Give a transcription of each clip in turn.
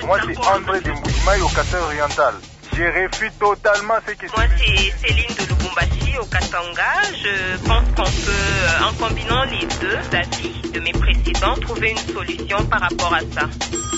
Moi, c'est André de Mboujimaï au Kasai oriental. Je refuse totalement ce que Moi, c'est Céline de Lubumbashi au Katanga. Je pense qu'on peut, en combinant les deux avis de mes précédents, trouver une solution par rapport à ça.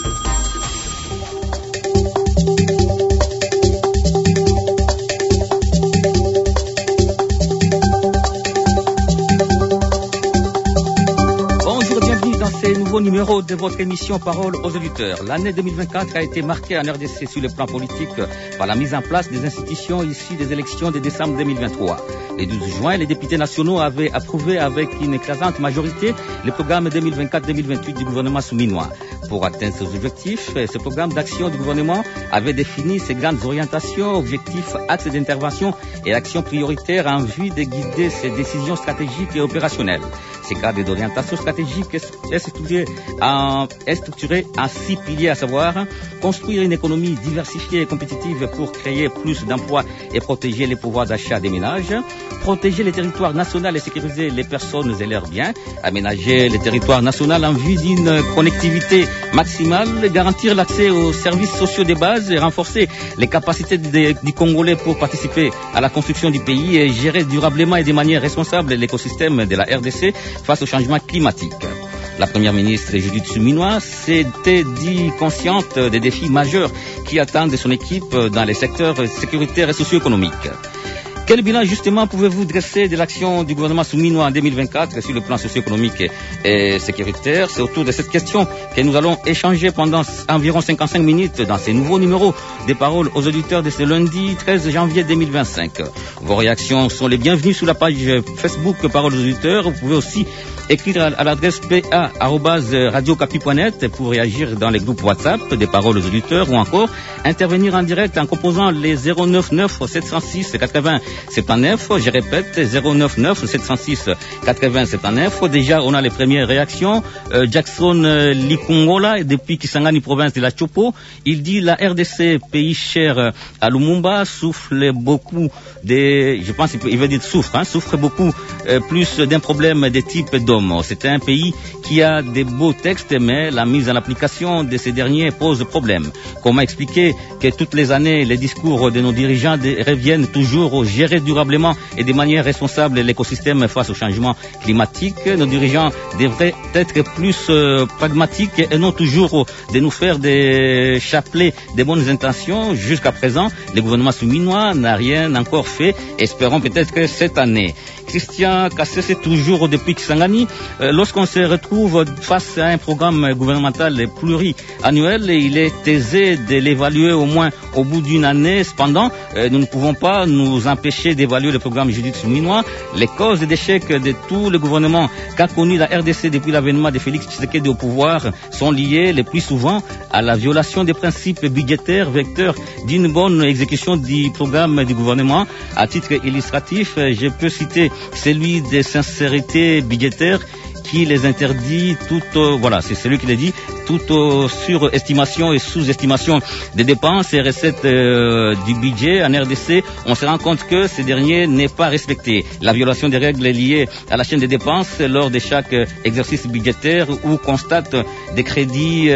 Nouveau numéro de votre émission Parole aux auditeurs. L'année 2024 a été marquée en RDC sur le plan politique par la mise en place des institutions issues des élections de décembre 2023. Le 12 juin, les députés nationaux avaient approuvé avec une écrasante majorité le programme 2024-2028 du gouvernement souminois. Pour atteindre ces objectifs, ce programme d'action du gouvernement avait défini ses grandes orientations, objectifs, axes d'intervention et actions prioritaires en vue de guider ses décisions stratégiques et opérationnelles. Ces cadres d'orientation stratégique est structuré en 6 piliers, à savoir construire une économie diversifiée et compétitive pour créer plus d'emplois et protéger les pouvoirs d'achat des ménages, protéger les territoires nationaux et sécuriser les personnes et leurs biens, aménager les territoires nationaux en vue d'une connectivité maximale, garantir l'accès aux services sociaux de base et renforcer les capacités du Congolais pour participer à la construction du pays et gérer durablement et de manière responsable l'écosystème de la RDC face au changement climatique. La première ministre Judith Suminwa s'était dit consciente des défis majeurs qui attendent son équipe dans les secteurs sécuritaires et socio-économiques. Quel bilan justement pouvez-vous dresser de l'action du gouvernement souminois en 2024 sur le plan socio-économique et sécuritaire? C'est autour de cette question que nous allons échanger pendant environ 55 minutes dans ces nouveaux numéros des paroles aux auditeurs de ce lundi 13 janvier 2025. Vos réactions sont les bienvenues sur la page Facebook Paroles aux auditeurs. Vous pouvez aussi écrire à l'adresse pa@radiocapi.net pour réagir dans les groupes WhatsApp des paroles aux auditeurs ou encore intervenir en direct en composant les 099 706 80 79. Je répète, 099 706 80 79. Déjà, on a les premières réactions. Jackson Likongola, depuis Kisangani, province de la Chopo, il dit la RDC, pays cher à Lumumba, souffre beaucoup je pense qu'il veut dire souffre beaucoup plus d'un problème de type d'homme. C'est un pays qui a des beaux textes, mais la mise en application de ces derniers pose problème. Comment expliquer que toutes les années, les discours de nos dirigeants reviennent toujours au gérer durablement et de manière responsable l'écosystème face au changement climatique? Nos dirigeants devraient être plus pragmatiques et non toujours de nous faire des chapelets de bonnes intentions. Jusqu'à présent, le gouvernement souminois n'a rien encore fait. Espérons peut-être que cette année. Christian Kassé, toujours depuis Kisangani, lorsqu'on se retrouve face à un programme gouvernemental pluriannuel, il est aisé de l'évaluer au moins au bout d'une année. Cependant, nous ne pouvons pas nous empêcher d'évaluer le programme Judith Suminwa. Les causes d'échec de tout le gouvernement qu'a connu la RDC depuis l'avènement de Félix Tshisekedi au pouvoir sont liées le plus souvent à la violation des principes budgétaires, vecteurs d'une bonne exécution du programme du gouvernement. À titre illustratif, je peux citer celui de sincérité budgétaire qui les interdit c'est celui qui les dit, toute surestimation et sous-estimation des dépenses et recettes du budget en RDC. On se rend compte que ce dernier n'est pas respecté. La violation des règles liées à la chaîne des dépenses lors de chaque exercice budgétaire où on constate des crédits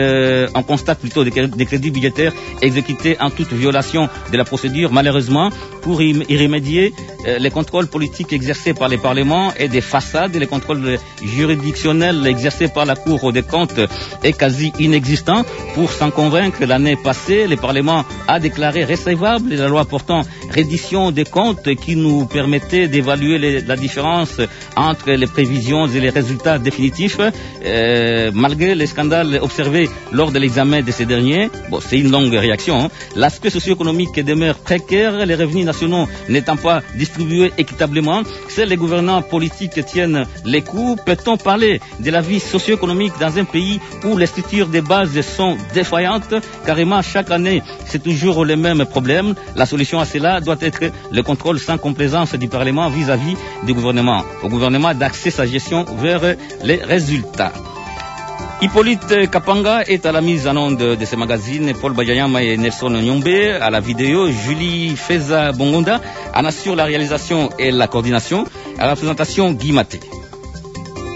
budgétaires exécutés en toute violation de la procédure. Malheureusement, pour y remédier, les contrôles politiques exercés par les parlements et des façades, les contrôles juridictionnels exercés par la Cour des comptes est quasi inexistant. Pour s'en convaincre, l'année passée, le Parlement a déclaré recevable la loi portant reddition des comptes qui nous permettait d'évaluer la différence entre les prévisions et les résultats définitifs. Malgré les scandales observés lors de l'examen de ces derniers, c'est une longue réaction. L'aspect socio-économique demeure précaire, les revenus nationaux n'étant pas distribués équitablement. Seuls les gouvernants politiques tiennent les coups. Peut-on parler de la vie socio-économique dans un pays où les structures de base sont défaillantes? Carrément, chaque année, c'est toujours le même problème. La solution à cela doit être le contrôle sans complaisance du Parlement vis-à-vis du gouvernement. Au gouvernement d'axer sa gestion vers les résultats. Hippolyte Kapanga est à la mise en onde de ce magazine, Paul Bajayama et Nelson Nyombe à la vidéo, Julie Feza Bongonda en assure la réalisation et la coordination, à la présentation Guy Maté.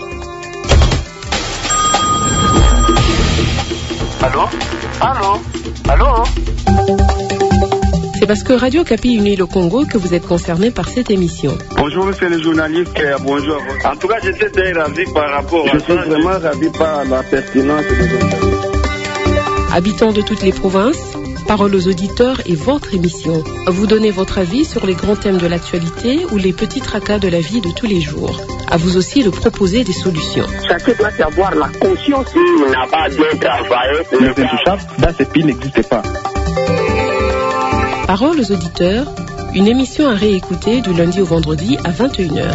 Allô? Allô? Allô? C'est parce que Radio Kapi unit le Congo que vous êtes concerné par cette émission. Bonjour monsieur le journaliste, bonjour. En tout cas, j'étais très ravi par rapport à ça. Je suis vraiment ravi par la pertinence des interviews. Habitants de toutes les provinces, Parole aux auditeurs est votre émission. Vous donnez votre avis sur les grands thèmes de l'actualité ou les petits tracas de la vie de tous les jours. À vous aussi de proposer des solutions. Chacun doit avoir la conscience qu'il n'a pas bien travaillé. Le intouchable, dans ce pays, n'existe pas. Parole aux auditeurs, une émission à réécouter du lundi au vendredi à 21h.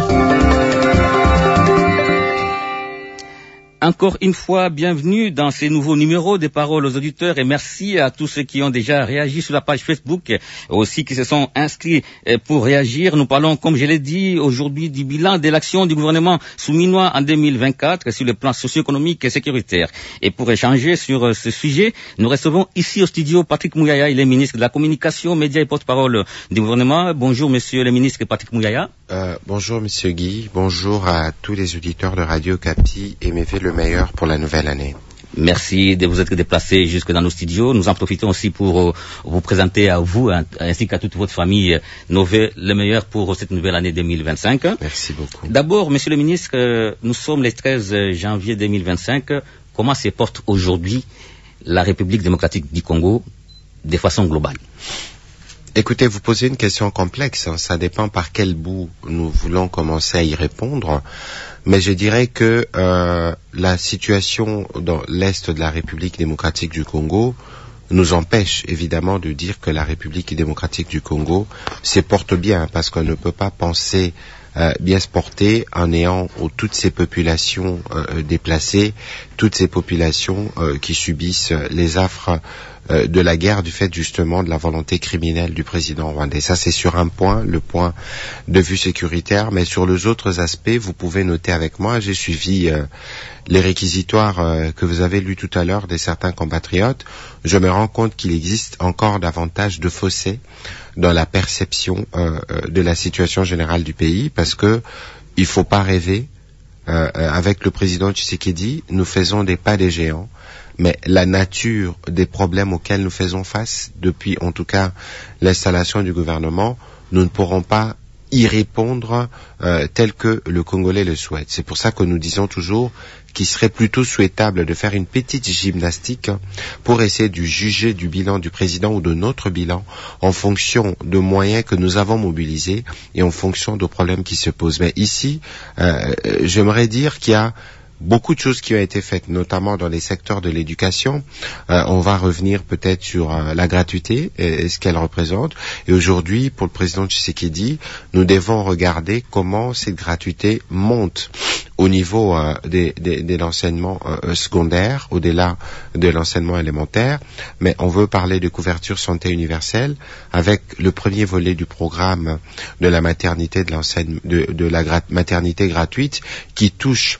Encore une fois, bienvenue dans ces nouveaux numéros des Paroles aux auditeurs et merci à tous ceux qui ont déjà réagi sur la page Facebook, aussi qui se sont inscrits pour réagir. Nous parlons, comme je l'ai dit, aujourd'hui du bilan de l'action du gouvernement souminois en 2024 sur le plan socio-économique et sécuritaire. Et pour échanger sur ce sujet, nous recevons ici au studio Patrick Mouyaya, il est ministre de la Communication, Médias et Porte-Parole du gouvernement. Bonjour monsieur le ministre Patrick Mouyaya. Bonjour monsieur Guy, bonjour à tous les auditeurs de Radio Kapi et mes vœux le meilleur pour la nouvelle année. Merci de vous être déplacé jusque dans nos studios. Nous en profitons aussi pour vous présenter à vous ainsi qu'à toute votre famille nos vœux le meilleur pour cette nouvelle année 2025. Merci beaucoup. D'abord, monsieur le ministre, nous sommes le 13 janvier 2025. Comment se porte aujourd'hui la République démocratique du Congo de façon globale? Écoutez, vous posez une question complexe, ça dépend par quel bout nous voulons commencer à y répondre, mais je dirais que la situation dans l'Est de la République démocratique du Congo nous empêche évidemment de dire que la République démocratique du Congo se porte bien, parce qu'on ne peut pas penser bien se porter en ayant toutes ces populations déplacées, toutes ces populations qui subissent les affres de la guerre du fait justement de la volonté criminelle du président rwandais. Ça c'est sur un point, le point de vue sécuritaire, mais sur les autres aspects, vous pouvez noter avec moi, j'ai suivi les réquisitoires que vous avez lus tout à l'heure de certains compatriotes. Je me rends compte qu'il existe encore davantage de fossés dans la perception de la situation générale du pays, parce que il faut pas rêver. Avec le président Tshisekedi, nous faisons des pas des géants, mais la nature des problèmes auxquels nous faisons face, depuis en tout cas l'installation du gouvernement, nous ne pourrons pas y répondre tel que le Congolais le souhaite. C'est pour ça que nous disons toujours qu'il serait plutôt souhaitable de faire une petite gymnastique pour essayer de juger du bilan du président ou de notre bilan en fonction de moyens que nous avons mobilisés et en fonction de problèmes qui se posent. Mais ici, j'aimerais dire qu'il y a beaucoup de choses qui ont été faites, notamment dans les secteurs de l'éducation. On va revenir peut-être sur la gratuité et ce qu'elle représente. Et aujourd'hui, pour le président Tshisekedi, nous devons regarder comment cette gratuité monte au niveau de l'enseignement secondaire, au-delà de l'enseignement élémentaire. Mais on veut parler de couverture santé universelle avec le premier volet du programme de la maternité de la maternité gratuite qui touche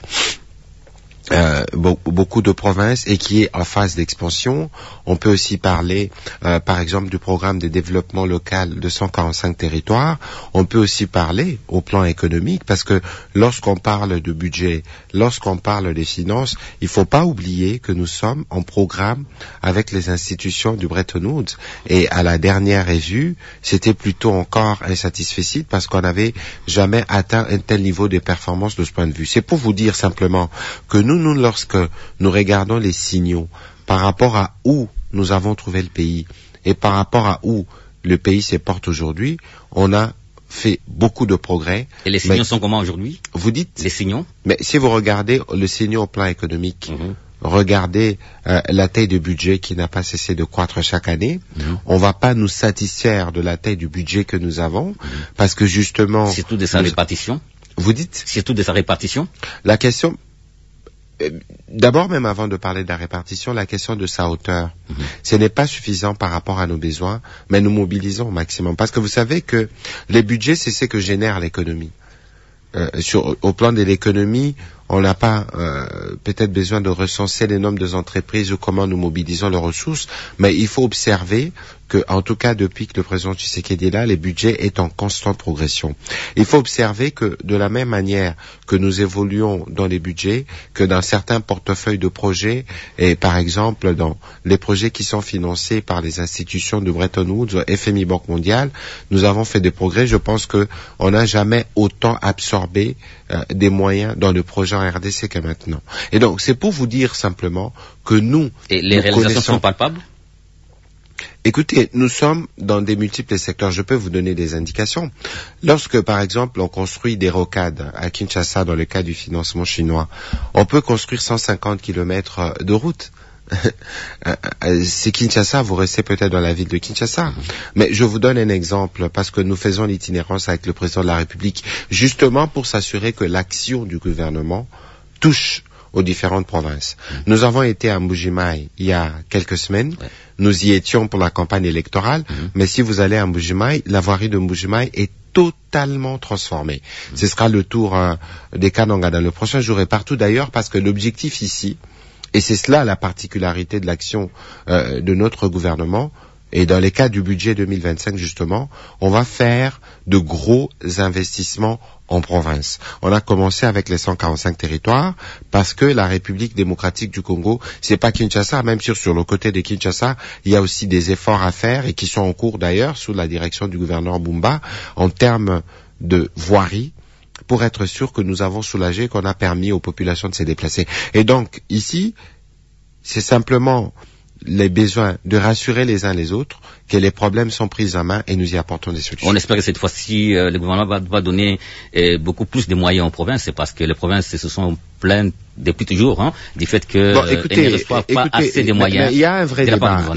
beaucoup de provinces et qui est en phase d'expansion. On peut aussi parler, par exemple, du programme de développement local de 145 territoires. On peut aussi parler au plan économique, parce que lorsqu'on parle de budget, lorsqu'on parle des finances, il ne faut pas oublier que nous sommes en programme avec les institutions du Bretton Woods. Et à la dernière revue, c'était plutôt encore insatisfait parce qu'on n'avait jamais atteint un tel niveau de performance de ce point de vue. C'est pour vous dire simplement que nous, lorsque nous regardons les signaux par rapport à où nous avons trouvé le pays et par rapport à où le pays se porte aujourd'hui, on a fait beaucoup de progrès. Et les signaux sont comment aujourd'hui? Vous dites? Les signaux? Mais si vous regardez le signal au plan économique, regardez la taille du budget qui n'a pas cessé de croître chaque année. On va pas nous satisfaire de la taille du budget que nous avons, parce que justement... Surtout de sa répartition? Vous dites? Surtout de sa répartition? La question... D'abord, même avant de parler de la répartition, la question de sa hauteur. Ce n'est pas suffisant par rapport à nos besoins, mais nous mobilisons au maximum. Parce que vous savez que les budgets, c'est ce que génère l'économie. Au plan de l'économie, on n'a pas peut-être besoin de recenser les nombres d'entreprises ou comment nous mobilisons les ressources, mais il faut observer que, en tout cas, depuis que le président Tshisekedi est là, les budgets est en constante progression. Il faut observer que, de la même manière que nous évoluons dans les budgets, que dans certains portefeuilles de projets, et par exemple dans les projets qui sont financés par les institutions de Bretton Woods, FMI, Banque mondiale, nous avons fait des progrès. Je pense que on n'a jamais autant absorbé des moyens dans le projet en RDC que maintenant. Et donc, c'est pour vous dire simplement que nous... Et les réalisations sont palpables? Écoutez, nous sommes dans des multiples secteurs. Je peux vous donner des indications. Lorsque, par exemple, on construit des rocades à Kinshasa dans le cas du financement chinois, on peut construire 150 kilomètres de route. C'est Kinshasa, vous restez peut-être dans la ville de Kinshasa. Mais je vous donne un exemple, parce que nous faisons l'itinérance avec le président de la République, justement pour s'assurer que l'action du gouvernement touche aux différentes provinces. Nous avons été à Mbuji-Mayi il y a quelques semaines. Nous y étions pour la campagne électorale. Mais si vous allez à Mbuji-Mayi, la voirie de Mbuji-Mayi est totalement transformée. Ce sera le tour des Kananga dans le prochain jour et partout d'ailleurs, parce que l'objectif ici, et c'est cela la particularité de l'action de notre gouvernement, et dans les cas du budget 2025 justement, on va faire de gros investissements en province. On a commencé avec les 145 territoires parce que la République démocratique du Congo, c'est pas Kinshasa, même si sur le côté de Kinshasa, il y a aussi des efforts à faire et qui sont en cours d'ailleurs sous la direction du gouverneur Bumba en termes de voirie, pour être sûr que nous avons soulagé, qu'on a permis aux populations de se déplacer. Et donc, ici, c'est simplement les besoins de rassurer les uns les autres que les problèmes sont pris en main et nous y apportons des solutions. On espère que cette fois-ci, le gouvernement va donner beaucoup plus de moyens aux provinces, parce que les provinces se sont plaintes depuis toujours du fait qu'elles ne reçoivent pas assez de moyens. Il y a un vrai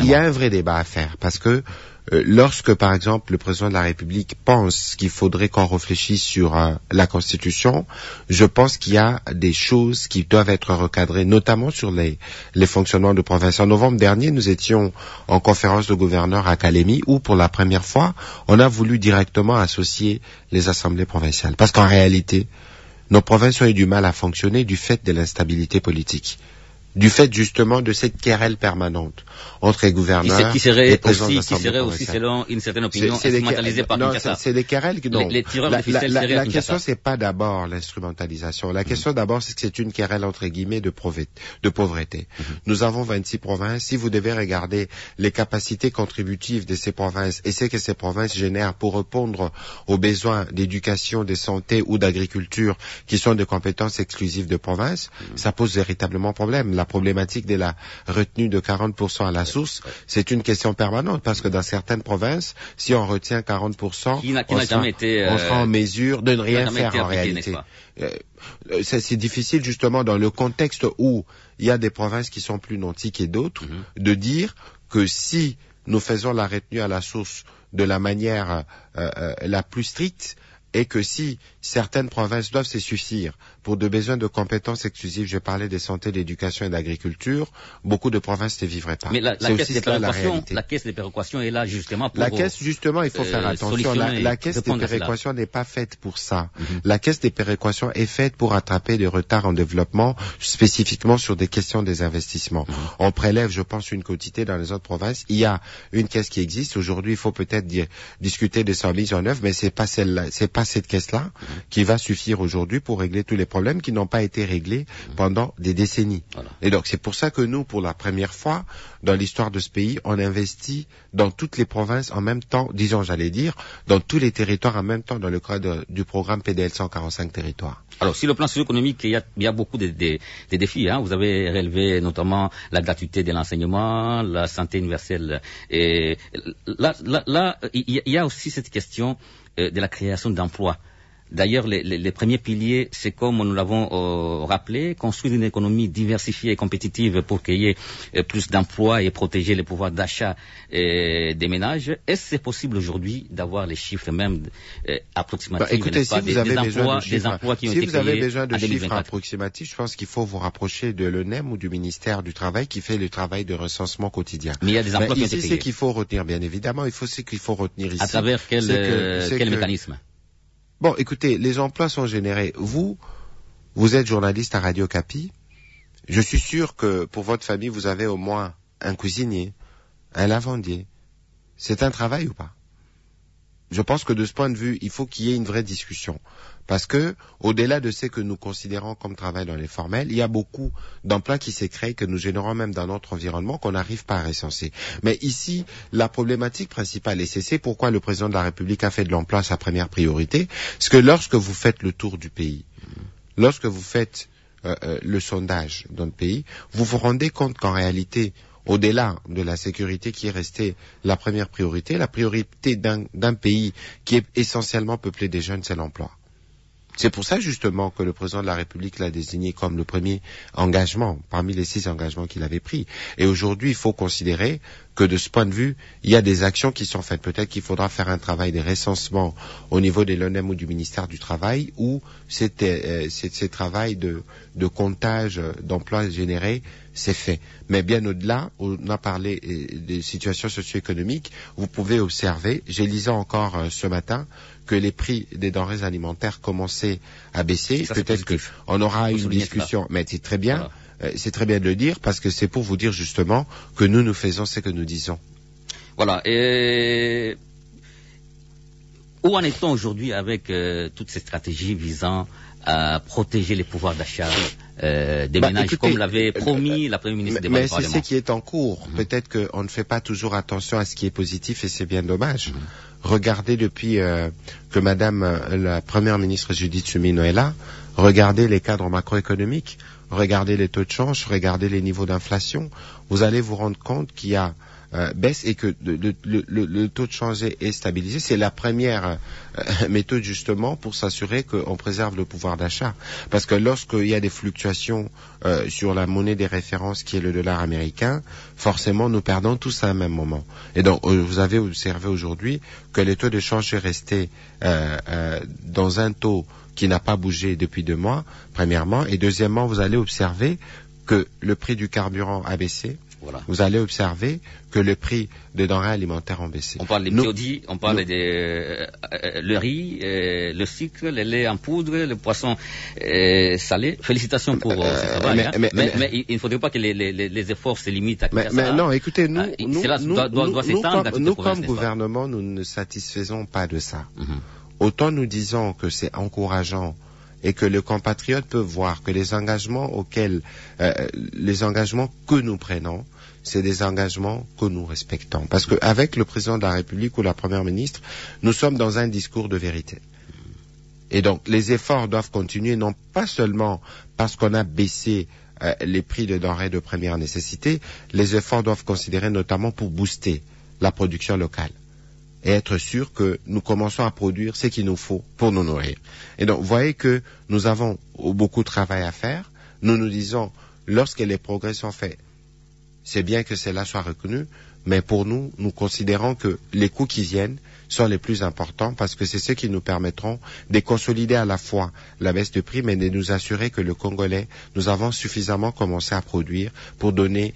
débat à faire, parce que lorsque, par exemple, le président de la République pense qu'il faudrait qu'on réfléchisse sur la Constitution, je pense qu'il y a des choses qui doivent être recadrées, notamment sur les fonctionnements de province. En novembre dernier, nous étions en conférence de gouverneurs à Kalemi, où, pour la première fois, on a voulu directement associer les assemblées provinciales. Parce qu'en réalité, nos provinces ont eu du mal à fonctionner du fait de l'instabilité politique, du fait justement de cette querelle permanente entre les gouverneurs et présidents d'assemblée aussi, selon une certaine opinion, instrumentalisée par Kinshasa. C'est des querelles que non. Les tireurs de ficelle seraient la question, c'est pas d'abord l'instrumentalisation. La question d'abord, c'est que c'est une querelle entre guillemets de pauvreté. Nous avons 26 provinces. Si vous devez regarder les capacités contributives de ces provinces et ce que ces provinces génèrent pour répondre aux besoins d'éducation, de santé ou d'agriculture qui sont des compétences exclusives de provinces, ça pose véritablement problème. La problématique de la retenue de 40% à la source, c'est une question permanente, parce que dans certaines provinces, si on retient 40%, on sera en mesure de ne rien faire en réalité. C'est difficile justement dans le contexte où il y a des provinces qui sont plus nantis que d'autres, de dire que si nous faisons la retenue à la source de la manière la plus stricte, et que si certaines provinces doivent se suffire pour de besoins de compétences exclusives, je parlais de santé, d'éducation et d'agriculture, beaucoup de provinces ne vivraient pas. Mais la caisse des péréquations est là justement pour... La caisse, justement, il faut faire attention. La caisse des péréquations n'est pas faite pour ça. La caisse des péréquations est faite pour attraper des retards en développement, spécifiquement sur des questions des investissements. On prélève, je pense, une quantité dans les autres provinces. Il y a une caisse qui existe. Aujourd'hui, il faut peut-être discuter de sa mise en œuvre, mais c'est pas celle-là, c'est pas cette caisse-là qui va suffire aujourd'hui pour régler tous les problèmes qui n'ont pas été réglés pendant des décennies. Voilà. Et donc, c'est pour ça que nous, pour la première fois dans l'histoire de ce pays, on investit dans toutes les provinces en même temps, disons, j'allais dire, dans tous les territoires en même temps dans le cadre du programme PDL 145 territoires. Alors, sur le plan socio-économique, il y a beaucoup de défis. Vous avez relevé notamment la gratuité de l'enseignement, la santé universelle. Et là, il y a aussi cette question de la création d'emplois. D'ailleurs, les premiers piliers, c'est comme nous l'avons rappelé, construire une économie diversifiée et compétitive pour qu'il y ait plus d'emplois et protéger le pouvoir d'achat des ménages. Est-ce que c'est possible aujourd'hui d'avoir les chiffres même approximatifs? Écoutez, si vous avez besoin de chiffres en approximatifs, je pense qu'il faut vous rapprocher de l'ENEM ou du ministère du Travail qui fait le travail de recensement quotidien. Mais il y a des emplois qui ont été créés. C'est qu'il faut retenir, bien évidemment. Ce qu'il faut retenir ici. À travers quel mécanisme? Bon, écoutez, les emplois sont générés. Vous Vous êtes journaliste à Radio Okapi. Je suis sûr que pour votre famille, vous avez au moins un cuisinier, un lavandier. C'est un travail ou pas? Je pense que de ce point de vue, il faut qu'il y ait une vraie discussion. Parce que, au-delà de ce que nous considérons comme travail dans les formels, il y a beaucoup d'emplois qui s'est créé, que nous générons même dans notre environnement, qu'on n'arrive pas à recenser. Mais ici, la problématique principale, et c'est pourquoi le président de la République a fait de l'emploi sa première priorité, c'est que lorsque vous faites le tour du pays, lorsque vous faites le sondage dans le pays, vous vous rendez compte qu'en réalité, au-delà de la sécurité qui est restée la première priorité, la priorité d'un pays qui est essentiellement peuplé des jeunes, c'est l'emploi. C'est pour ça justement que le président de la République l'a désigné comme le premier engagement parmi les 6 engagements qu'il avait pris. Et aujourd'hui, il faut considérer que de ce point de vue, il y a des actions qui sont faites. Peut-être qu'il faudra faire un travail de recensement au niveau de l'ONEM ou du ministère du Travail, où ces travail de comptage d'emplois générés, c'est fait. Mais bien au-delà, on a parlé des situations socio-économiques, vous pouvez observer, j'ai lisé encore ce matin, que les prix des denrées alimentaires commençaient à baisser. Peut-être qu'on aura une discussion, mais c'est très bien. Voilà. C'est très bien de le dire, parce que c'est pour vous dire justement que nous faisons ce que nous disons. Voilà. Et où en est-on aujourd'hui avec toutes ces stratégies visant à protéger les pouvoirs d'achat des ménages, écoutez, comme l'avait promis la Première ministre devant le Parlement? Mais c'est ce qui est en cours. Peut-être qu'on ne fait pas toujours attention à ce qui est positif, et c'est bien dommage. Regardez depuis que Madame la Première ministre Judith Suminho est là, regardez les cadres macroéconomiques, regardez les taux de change, regardez les niveaux d'inflation, vous allez vous rendre compte qu'il y a baisse et que le taux de change est stabilisé. C'est la première méthode justement pour s'assurer qu'on préserve le pouvoir d'achat. Parce que lorsqu'il y a des fluctuations sur la monnaie des références qui est le dollar américain, forcément nous perdons tous à un même moment. Et donc vous avez observé aujourd'hui que les taux de change est resté dans un taux qui n'a pas bougé depuis 2 mois, premièrement. Et deuxièmement, vous allez observer que le prix du carburant a baissé. Voilà. Vous allez observer que le prix des denrées alimentaires ont baissé. On parle des biodis, on parle le riz, le sucre, le lait en poudre, le poisson salé. Félicitations pour ce travail. Mais il ne faudrait pas que les efforts se limitent à ça. Mais non, écoutez, nous comme gouvernement, nous ne satisfaisons pas de ça. Autant nous disons que c'est encourageant et que les compatriotes peuvent voir que les engagements que nous prenons, c'est des engagements que nous respectons. Parce qu'avec le président de la République ou la Première ministre, nous sommes dans un discours de vérité. Et donc, les efforts doivent continuer, non pas seulement parce qu'on a baissé les prix de denrées de première nécessité, les efforts doivent considérer notamment pour booster la production locale et être sûr que nous commençons à produire ce qu'il nous faut pour nous nourrir. Et donc, vous voyez que nous avons beaucoup de travail à faire. Nous nous disons, lorsque les progrès sont faits, c'est bien que cela soit reconnu, mais pour nous, nous considérons que les coûts qui viennent sont les plus importants parce que c'est ceux qui nous permettront de consolider à la fois la baisse de prix, mais de nous assurer que le Congolais, nous avons suffisamment commencé à produire pour donner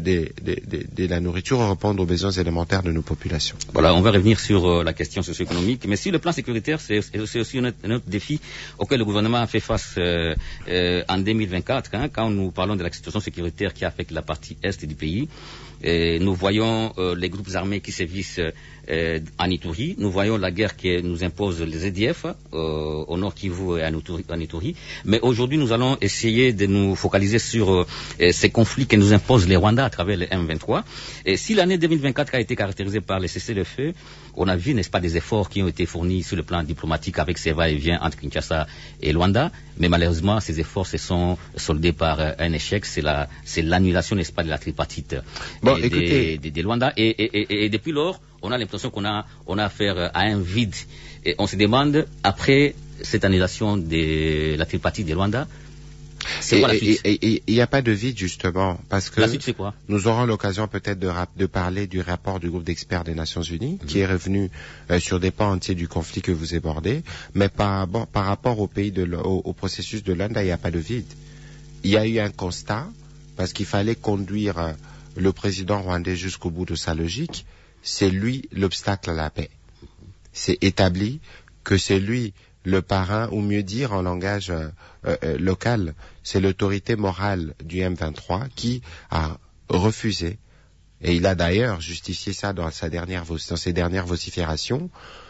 de la nourriture et répondre aux besoins élémentaires de nos populations. Voilà, on va revenir sur la question socio-économique, mais si le plan sécuritaire, c'est aussi un autre défi auquel le gouvernement a fait face en 2024, quand nous parlons de la situation sécuritaire qui affecte la partie est du pays. Et nous voyons les groupes armés qui sévissent en Ituri. Nous voyons la guerre qui nous impose les EDF au Nord Kivu et en Ituri. Mais aujourd'hui, nous allons essayer de nous focaliser sur ces conflits que nous imposent les Rwandais à travers le M23. Et si l'année 2024 a été caractérisée par les cessez-le-feu, on a vu, n'est-ce pas, des efforts qui ont été fournis sur le plan diplomatique avec ces va-et-vient entre Kinshasa et Luanda. Mais malheureusement, ces efforts se sont soldés par un échec. C'est l'annulation, n'est-ce pas, de la tripartite des Luanda. Et depuis lors, on a l'impression qu'on a affaire à un vide. Et on se demande, après cette annulation de la tripartite des Luanda, c'est quoi la suite? Et il n'y a pas de vide, justement, parce que la suite, c'est quoi? Nous aurons l'occasion peut-être de parler du rapport du groupe d'experts des Nations Unies, qui est revenu sur des pans entiers du conflit que vous abordez, mais par rapport au pays au processus de Luanda, il n'y a pas de vide. Il y a eu un constat, parce qu'il fallait conduire le président rwandais jusqu'au bout de sa logique. C'est lui l'obstacle à la paix. C'est établi que c'est lui le parrain, ou mieux dire en langage local, c'est l'autorité morale du M23 qui a refusé, et il a d'ailleurs justifié ça dans ses dernières vociférations,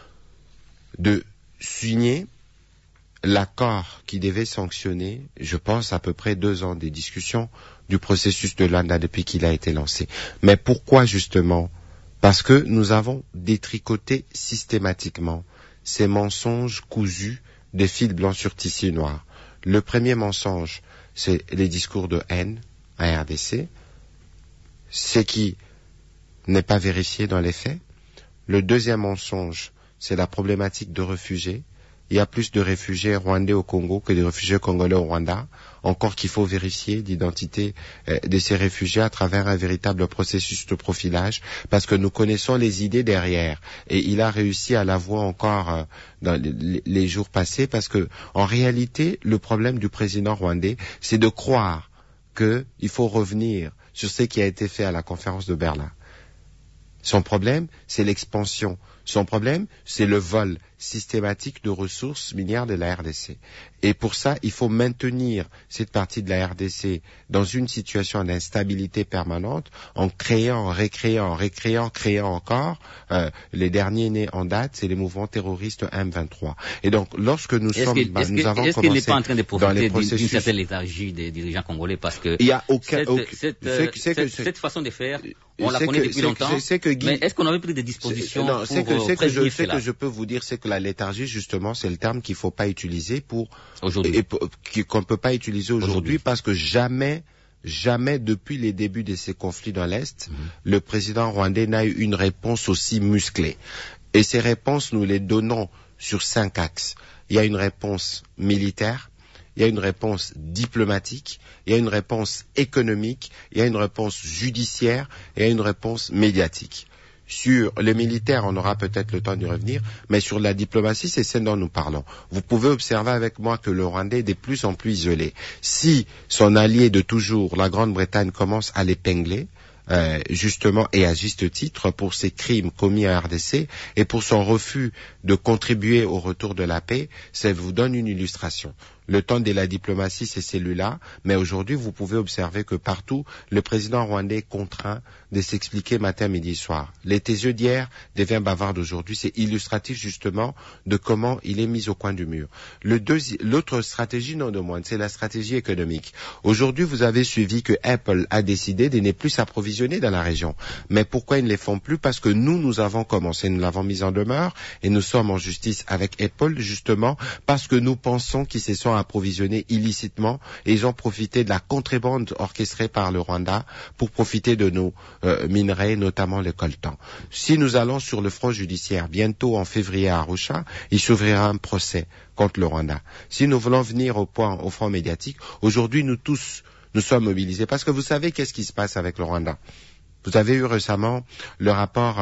de signer l'accord qui devait sanctionner, je pense, à peu près 2 ans des discussions du processus de Luanda depuis qu'il a été lancé. Mais pourquoi justement? Parce que nous avons détricoté systématiquement ces mensonges cousus de fils blancs sur tissu noir. Le premier mensonge, c'est les discours de haine à RDC, ce qui n'est pas vérifié dans les faits. Le deuxième mensonge, c'est la problématique de réfugiés. Il y a plus de réfugiés rwandais au Congo que de réfugiés congolais au Rwanda. Encore qu'il faut vérifier l'identité de ces réfugiés à travers un véritable processus de profilage, parce que nous connaissons les idées derrière. Et il a réussi à l'avouer encore dans les jours passés, parce que en réalité, le problème du président rwandais, c'est de croire qu'il faut revenir sur ce qui a été fait à la conférence de Berlin. Son problème, c'est l'expansion. Son problème, c'est le vol systématique de ressources minières de la RDC. Et pour ça, il faut maintenir cette partie de la RDC dans une situation d'instabilité permanente en créant, récréant, créant encore. Les derniers nés en date, c'est les mouvements terroristes M23. Et donc, lorsque nous avons commencé est-ce qu'il n'est pas en train de profiter d'une certaine léthargie des dirigeants congolais, parce que il y a cette façon de faire, on la connaît depuis longtemps, mais est-ce qu'on avait pris des dispositions pour prévenir cela? Ce que je peux vous dire, c'est que la léthargie, justement, c'est le terme qu'il ne faut pas utiliser qu'on ne peut pas utiliser aujourd'hui, parce que jamais depuis les débuts de ces conflits dans l'Est, le président rwandais n'a eu une réponse aussi musclée. Et ces réponses, nous les donnons sur 5 axes. Il y a une réponse militaire, il y a une réponse diplomatique, il y a une réponse économique, il y a une réponse judiciaire et il y a une réponse médiatique. Sur les militaires, on aura peut-être le temps d'y revenir, mais sur la diplomatie, c'est ce dont nous parlons. Vous pouvez observer avec moi que le Rwandais est de plus en plus isolé. Si son allié de toujours, la Grande-Bretagne, commence à l'épingler, justement, et à juste titre, pour ses crimes commis à RDC et pour son refus de contribuer au retour de la paix, ça vous donne une illustration. Le temps de la diplomatie, c'est celui-là, mais aujourd'hui, vous pouvez observer que partout, le président rwandais est contraint de s'expliquer matin, midi, soir. Les taiseux d'hier devient bavard d'aujourd'hui. C'est illustratif, justement, de comment il est mis au coin du mur. L'autre stratégie, non de moindre, c'est la stratégie économique. Aujourd'hui, vous avez suivi que Apple a décidé de ne plus s'approvisionner dans la région. Mais pourquoi ils ne les font plus? Parce que nous avons commencé, nous l'avons mis en demeure, et nous sommes en justice avec Apple, justement, parce que nous pensons qu'ils se sont approvisionnés illicitement et ils ont profité de la contrebande orchestrée par le Rwanda pour profiter de nos minerais, notamment le coltan. Si nous allons sur le front judiciaire, bientôt en février à Arusha, il s'ouvrira un procès contre le Rwanda. Si nous voulons venir au front médiatique, aujourd'hui nous sommes mobilisés, parce que vous savez qu'est-ce qui se passe avec le Rwanda. Vous avez eu récemment le rapport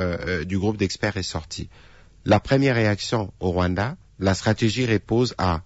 du groupe d'experts est sorti. La première réaction au Rwanda, la stratégie repose à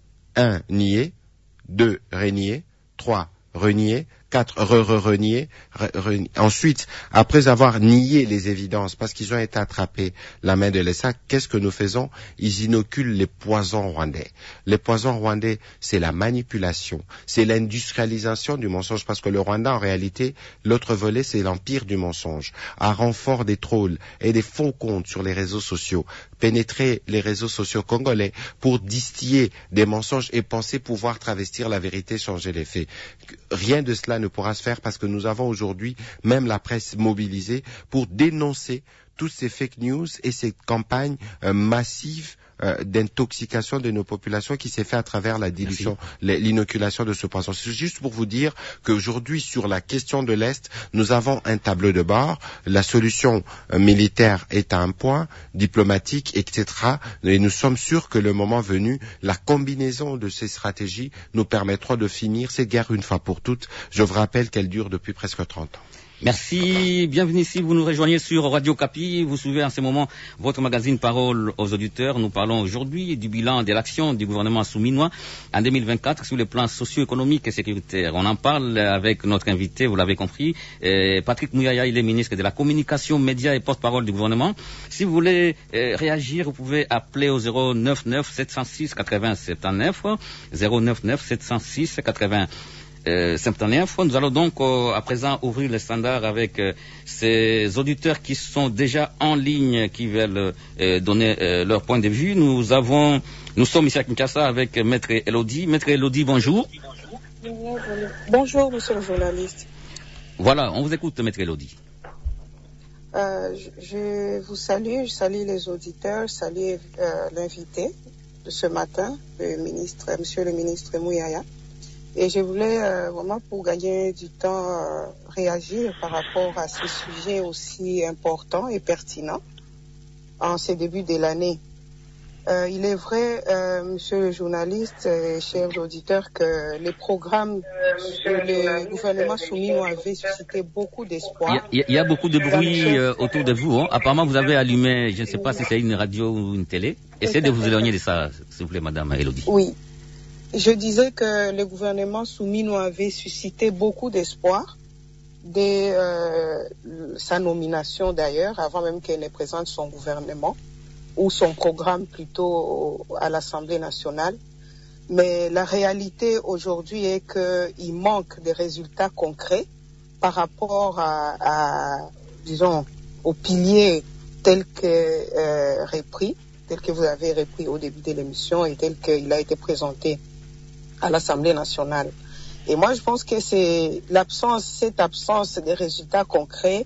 1. Nier, 2. Renier, 3. Renier, 4. Renier. Ensuite, après avoir nié les évidences, parce qu'ils ont été attrapés la main de l'ESA, qu'est-ce que nous faisons? Ils inoculent les poisons rwandais. Les poisons rwandais, c'est la manipulation, c'est l'industrialisation du mensonge, parce que le Rwanda, en réalité, l'autre volet, c'est l'empire du mensonge, à renfort des trolls et des faux comptes sur les réseaux sociaux, pénétrer les réseaux sociaux congolais pour distiller des mensonges et penser pouvoir travestir la vérité, changer les faits. Rien de cela ne pourra se faire, parce que nous avons aujourd'hui même la presse mobilisée pour dénoncer toutes ces fake news et ces campagnes massives d'intoxication de nos populations qui s'est fait à travers la dilution, l'inoculation de ce poison. C'est juste pour vous dire qu'aujourd'hui, sur la question de l'Est, nous avons un tableau de bord. La solution militaire est à un point, diplomatique, etc. Et nous sommes sûrs que le moment venu, la combinaison de ces stratégies nous permettra de finir cette guerre une fois pour toutes. Je vous rappelle qu'elle dure depuis presque 30 ans. Merci, bienvenue ici, vous nous rejoignez sur Radio Kapi, vous suivez en ce moment votre magazine Parole aux auditeurs. Nous parlons aujourd'hui du bilan de l'action du gouvernement souminois en 2024 sur les plans socio-économiques et sécuritaires. On en parle avec notre invité, vous l'avez compris, Patrick Mouyaya, il est ministre de la Communication, Médias et porte-parole du gouvernement. Si vous voulez réagir, vous pouvez appeler au 099 706 80 79, 099 706 80 79. Nous allons donc à présent ouvrir le standard avec ces auditeurs qui sont déjà en ligne, qui veulent donner leur point de vue. Nous sommes ici à Kinshasa avec Maître Elodie. Maître Elodie, bonjour. Bonjour, monsieur le journaliste. Voilà, on vous écoute, Maître Elodie. Je vous salue, je salue les auditeurs, je salue l'invité de ce matin, monsieur le ministre Mouyaya. Et je voulais vraiment, pour gagner du temps, réagir par rapport à ce sujet aussi important et pertinent en ces débuts de l'année. Il est vrai, monsieur le journaliste, chers auditeurs, que les programmes que le gouvernement souminois avait suscité beaucoup d'espoir. Il y a beaucoup de bruit autour de vous. Hein. Apparemment, vous avez allumé, je ne sais pas si c'est une radio ou une télé. Essayez de vous éloigner de ça, s'il vous plaît, madame Elodie. Oui. Je disais que le gouvernement souminois avait suscité beaucoup d'espoir dès sa nomination d'ailleurs, avant même qu'elle ne présente son gouvernement, ou son programme plutôt à l'Assemblée nationale. Mais la réalité aujourd'hui est qu'il manque des résultats concrets par rapport disons, aux piliers tels que repris, tels que vous avez repris au début de l'émission et tel qu'il a été présenté à l'Assemblée nationale. Et moi, je pense que c'est cette absence de résultats concrets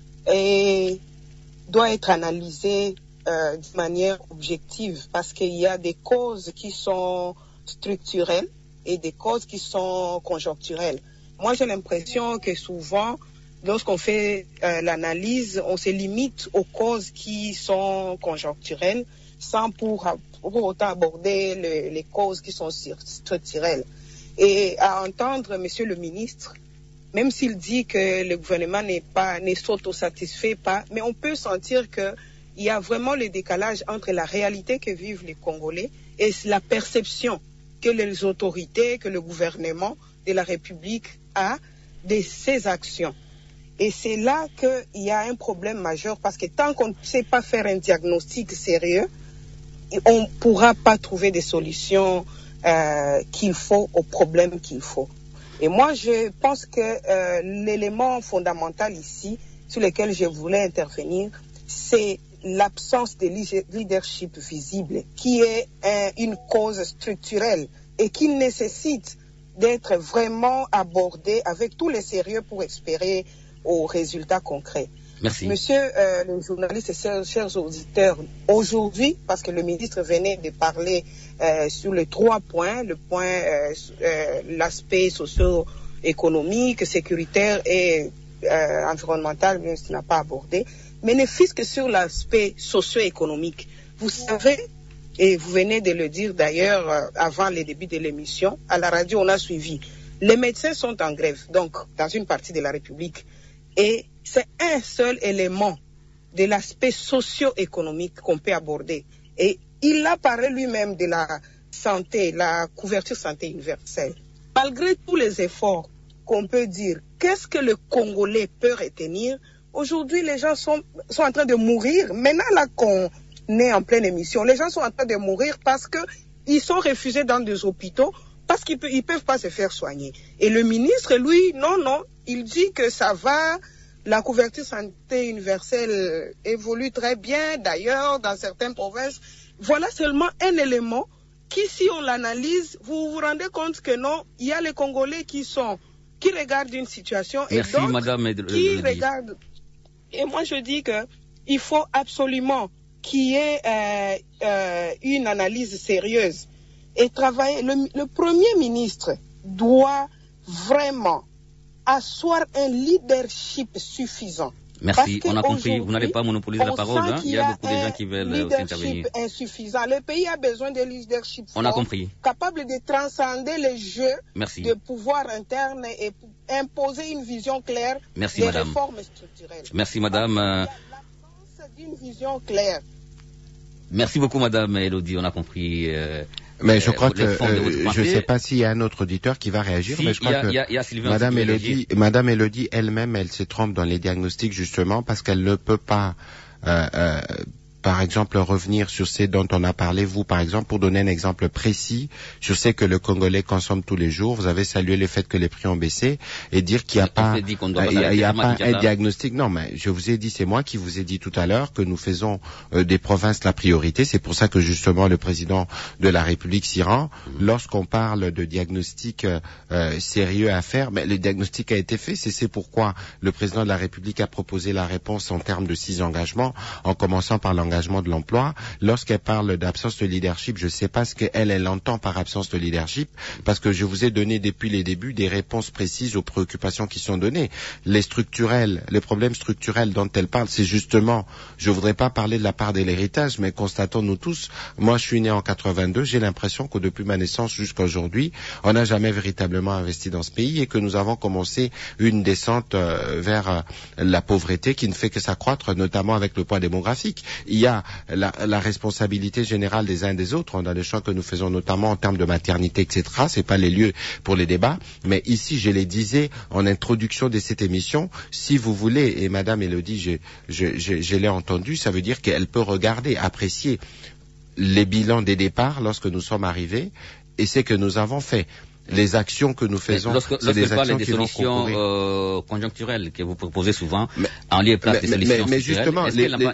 doit être analysée de manière objective, parce qu'il y a des causes qui sont structurelles et des causes qui sont conjoncturelles. Moi, j'ai l'impression que souvent, lorsqu'on fait l'analyse, on se limite aux causes qui sont conjoncturelles, sans pour autant aborder les causes qui sont structurelles. Et à entendre monsieur le ministre, même s'il dit que le gouvernement ne s'autosatisfait pas, mais on peut sentir qu'il y a vraiment le décalage entre la réalité que vivent les Congolais et la perception que les autorités, que le gouvernement de la République a de ses actions. Et c'est là qu'il y a un problème majeur, parce que tant qu'on ne sait pas faire un diagnostic sérieux, on ne pourra pas trouver des solutions qu'il faut aux problèmes qu'il faut. Et moi, je pense que l'élément fondamental ici, sur lequel je voulais intervenir, c'est l'absence de leadership visible, qui est une cause structurelle et qui nécessite d'être vraiment abordée avec tous les sérieux pour espérer aux résultats concrets. Merci. Monsieur le journaliste et chers auditeurs, aujourd'hui, parce que le ministre venait de parler sur les 3 points, l'aspect socio-économique, sécuritaire et environnemental, bien sûr, n'a pas abordé, mais ne fût-ce que sur l'aspect socio-économique. Vous savez, et vous venez de le dire d'ailleurs avant le début de l'émission, à la radio on a suivi, les médecins sont en grève, donc dans une partie de la République, et c'est un seul élément de l'aspect socio-économique qu'on peut aborder. Et il a parlé lui-même de la santé, la couverture santé universelle. Malgré tous les efforts qu'on peut dire, qu'est-ce que le Congolais peut retenir? Aujourd'hui, les gens sont en train de mourir. Maintenant, là qu'on est en pleine émission, les gens sont en train de mourir parce qu'ils sont refusés dans des hôpitaux, parce qu'ils ne peuvent pas se faire soigner. Et le ministre, lui, non, il dit que ça va, la couverture santé universelle évolue très bien, d'ailleurs, dans certaines provinces. Voilà seulement un élément qui, si on l'analyse, vous vous rendez compte que non, il y a les Congolais qui regardent une situation et d'autres qui regardent. Et moi, je dis qu'il faut absolument qu'il y ait une analyse sérieuse et travailler. Le Premier ministre doit vraiment asseoir un leadership suffisant Merci, on a compris. Vous n'allez pas monopoliser la parole. Hein. Il y a beaucoup de gens qui veulent aussi intervenir. Insuffisant. Le pays a besoin de leadership fort, on a compris, capable de transcender les jeux de pouvoir interne et imposer une vision claire des réformes structurelles. Merci, madame. L'absence d'une vision claire. Merci beaucoup, madame Elodie. On a compris. Mais je crois que je ne sais pas s'il y a un autre auditeur qui va réagir, mais je crois que Madame Elodie elle-même, elle se trompe dans les diagnostics justement parce qu'elle ne peut pas, par exemple, revenir sur ce dont on a parlé, vous, par exemple, pour donner un exemple précis sur ce que le Congolais consomme tous les jours. Vous avez salué le fait que les prix ont baissé et dire qu'il n'y a pas, un diagnostic. Non, mais je vous ai dit, c'est moi qui vous ai dit tout à l'heure que nous faisons des provinces la priorité. C'est pour ça que justement le président de la République s'y rend. Lorsqu'on parle de diagnostic sérieux à faire, mais le diagnostic a été fait. C'est pourquoi le président de la République a proposé la réponse en termes de 6 engagements, en commençant par l'engagement de l'emploi. Lorsqu'elle parle d'absence de leadership, je ne sais pas ce qu'elle entend par absence de leadership, parce que je vous ai donné depuis les débuts des réponses précises aux préoccupations qui sont données. Les problèmes structurels dont elle parle, c'est justement, je voudrais pas parler de la part de l'héritage, mais constatons-nous tous, moi je suis né en 82, j'ai l'impression que depuis ma naissance jusqu'à aujourd'hui, on n'a jamais véritablement investi dans ce pays et que nous avons commencé une descente vers la pauvreté qui ne fait que s'accroître, notamment avec le poids démographique. Il y a la responsabilité générale des uns et des autres dans les choix que nous faisons, notamment en termes de maternité, etc. C'est pas les lieux pour les débats, mais ici, je les disais en introduction de cette émission, si vous voulez, et Madame Elodie, je l'ai entendu, ça veut dire qu'elle peut regarder, apprécier les bilans des départs lorsque nous sommes arrivés et ce que nous avons fait. Les actions que nous faisons, c'est des actions qui vont solutions conjoncturelles que vous proposez souvent, en lieu et place des solutions mais justement,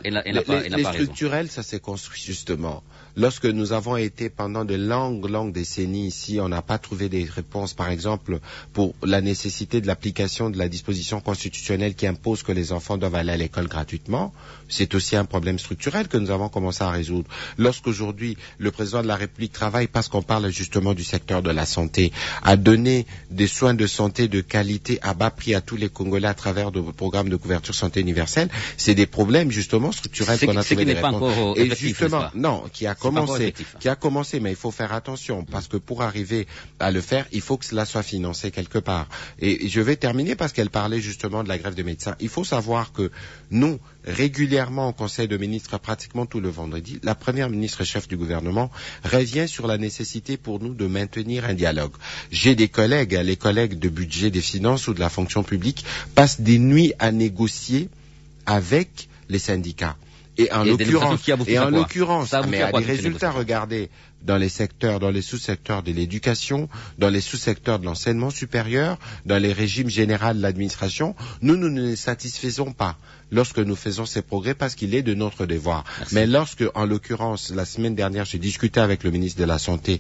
les structurelles, ça s'est construit justement. Lorsque nous avons été pendant de longues décennies ici, on n'a pas trouvé des réponses, par exemple, pour la nécessité de l'application de la disposition constitutionnelle qui impose que les enfants doivent aller à l'école gratuitement. C'est aussi un problème structurel que nous avons commencé à résoudre. Lorsqu'aujourd'hui, le président de la République travaille, parce qu'on parle justement du secteur de la santé, à donner des soins de santé de qualité à bas prix à tous les Congolais à travers de programmes de couverture santé universelle, c'est des problèmes justement structurels qu'on a trouvé des réponses. Et justement, non, qui a commencé, mais il faut faire attention, parce que pour arriver à le faire, il faut que cela soit financé quelque part. Et je vais terminer parce qu'elle parlait justement de la grève des médecins. Il faut savoir que nous, régulièrement au Conseil de ministres, pratiquement tout le vendredi, la première ministre chef du gouvernement revient sur la nécessité pour nous de maintenir un dialogue. J'ai des collègues, les collègues de budget, des finances ou de la fonction publique, passent des nuits à négocier avec les syndicats. Et en l'occurrence, mais à des résultats, regardez, dans les secteurs, dans les sous-secteurs de l'éducation, dans les sous-secteurs de l'enseignement supérieur, dans les régimes généraux de l'administration, nous ne nous satisfaisons pas lorsque nous faisons ces progrès parce qu'il est de notre devoir. Merci. Mais lorsque, en l'occurrence, la semaine dernière, j'ai discuté avec le ministre de la Santé,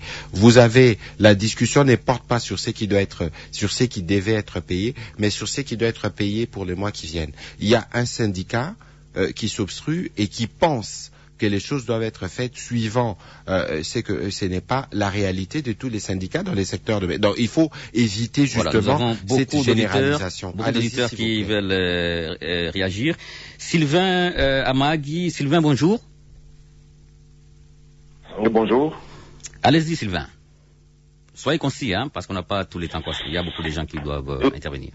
la discussion ne porte pas sur ce qui devait être payé, mais sur ce qui doit être payé pour les mois qui viennent. Il y a un syndicat qui s'obstrue et qui pense que les choses doivent être faites suivant ce n'est pas la réalité de tous les syndicats dans les secteurs de... Donc il faut éviter justement cette généralisation. Beaucoup d'auditeurs qui veulent réagir. Sylvain Amagui. Sylvain, bonjour. Oui, bonjour. Allez-y, Sylvain. Soyez concis, parce qu'on n'a pas tous les temps. Il y a beaucoup de gens qui doivent intervenir.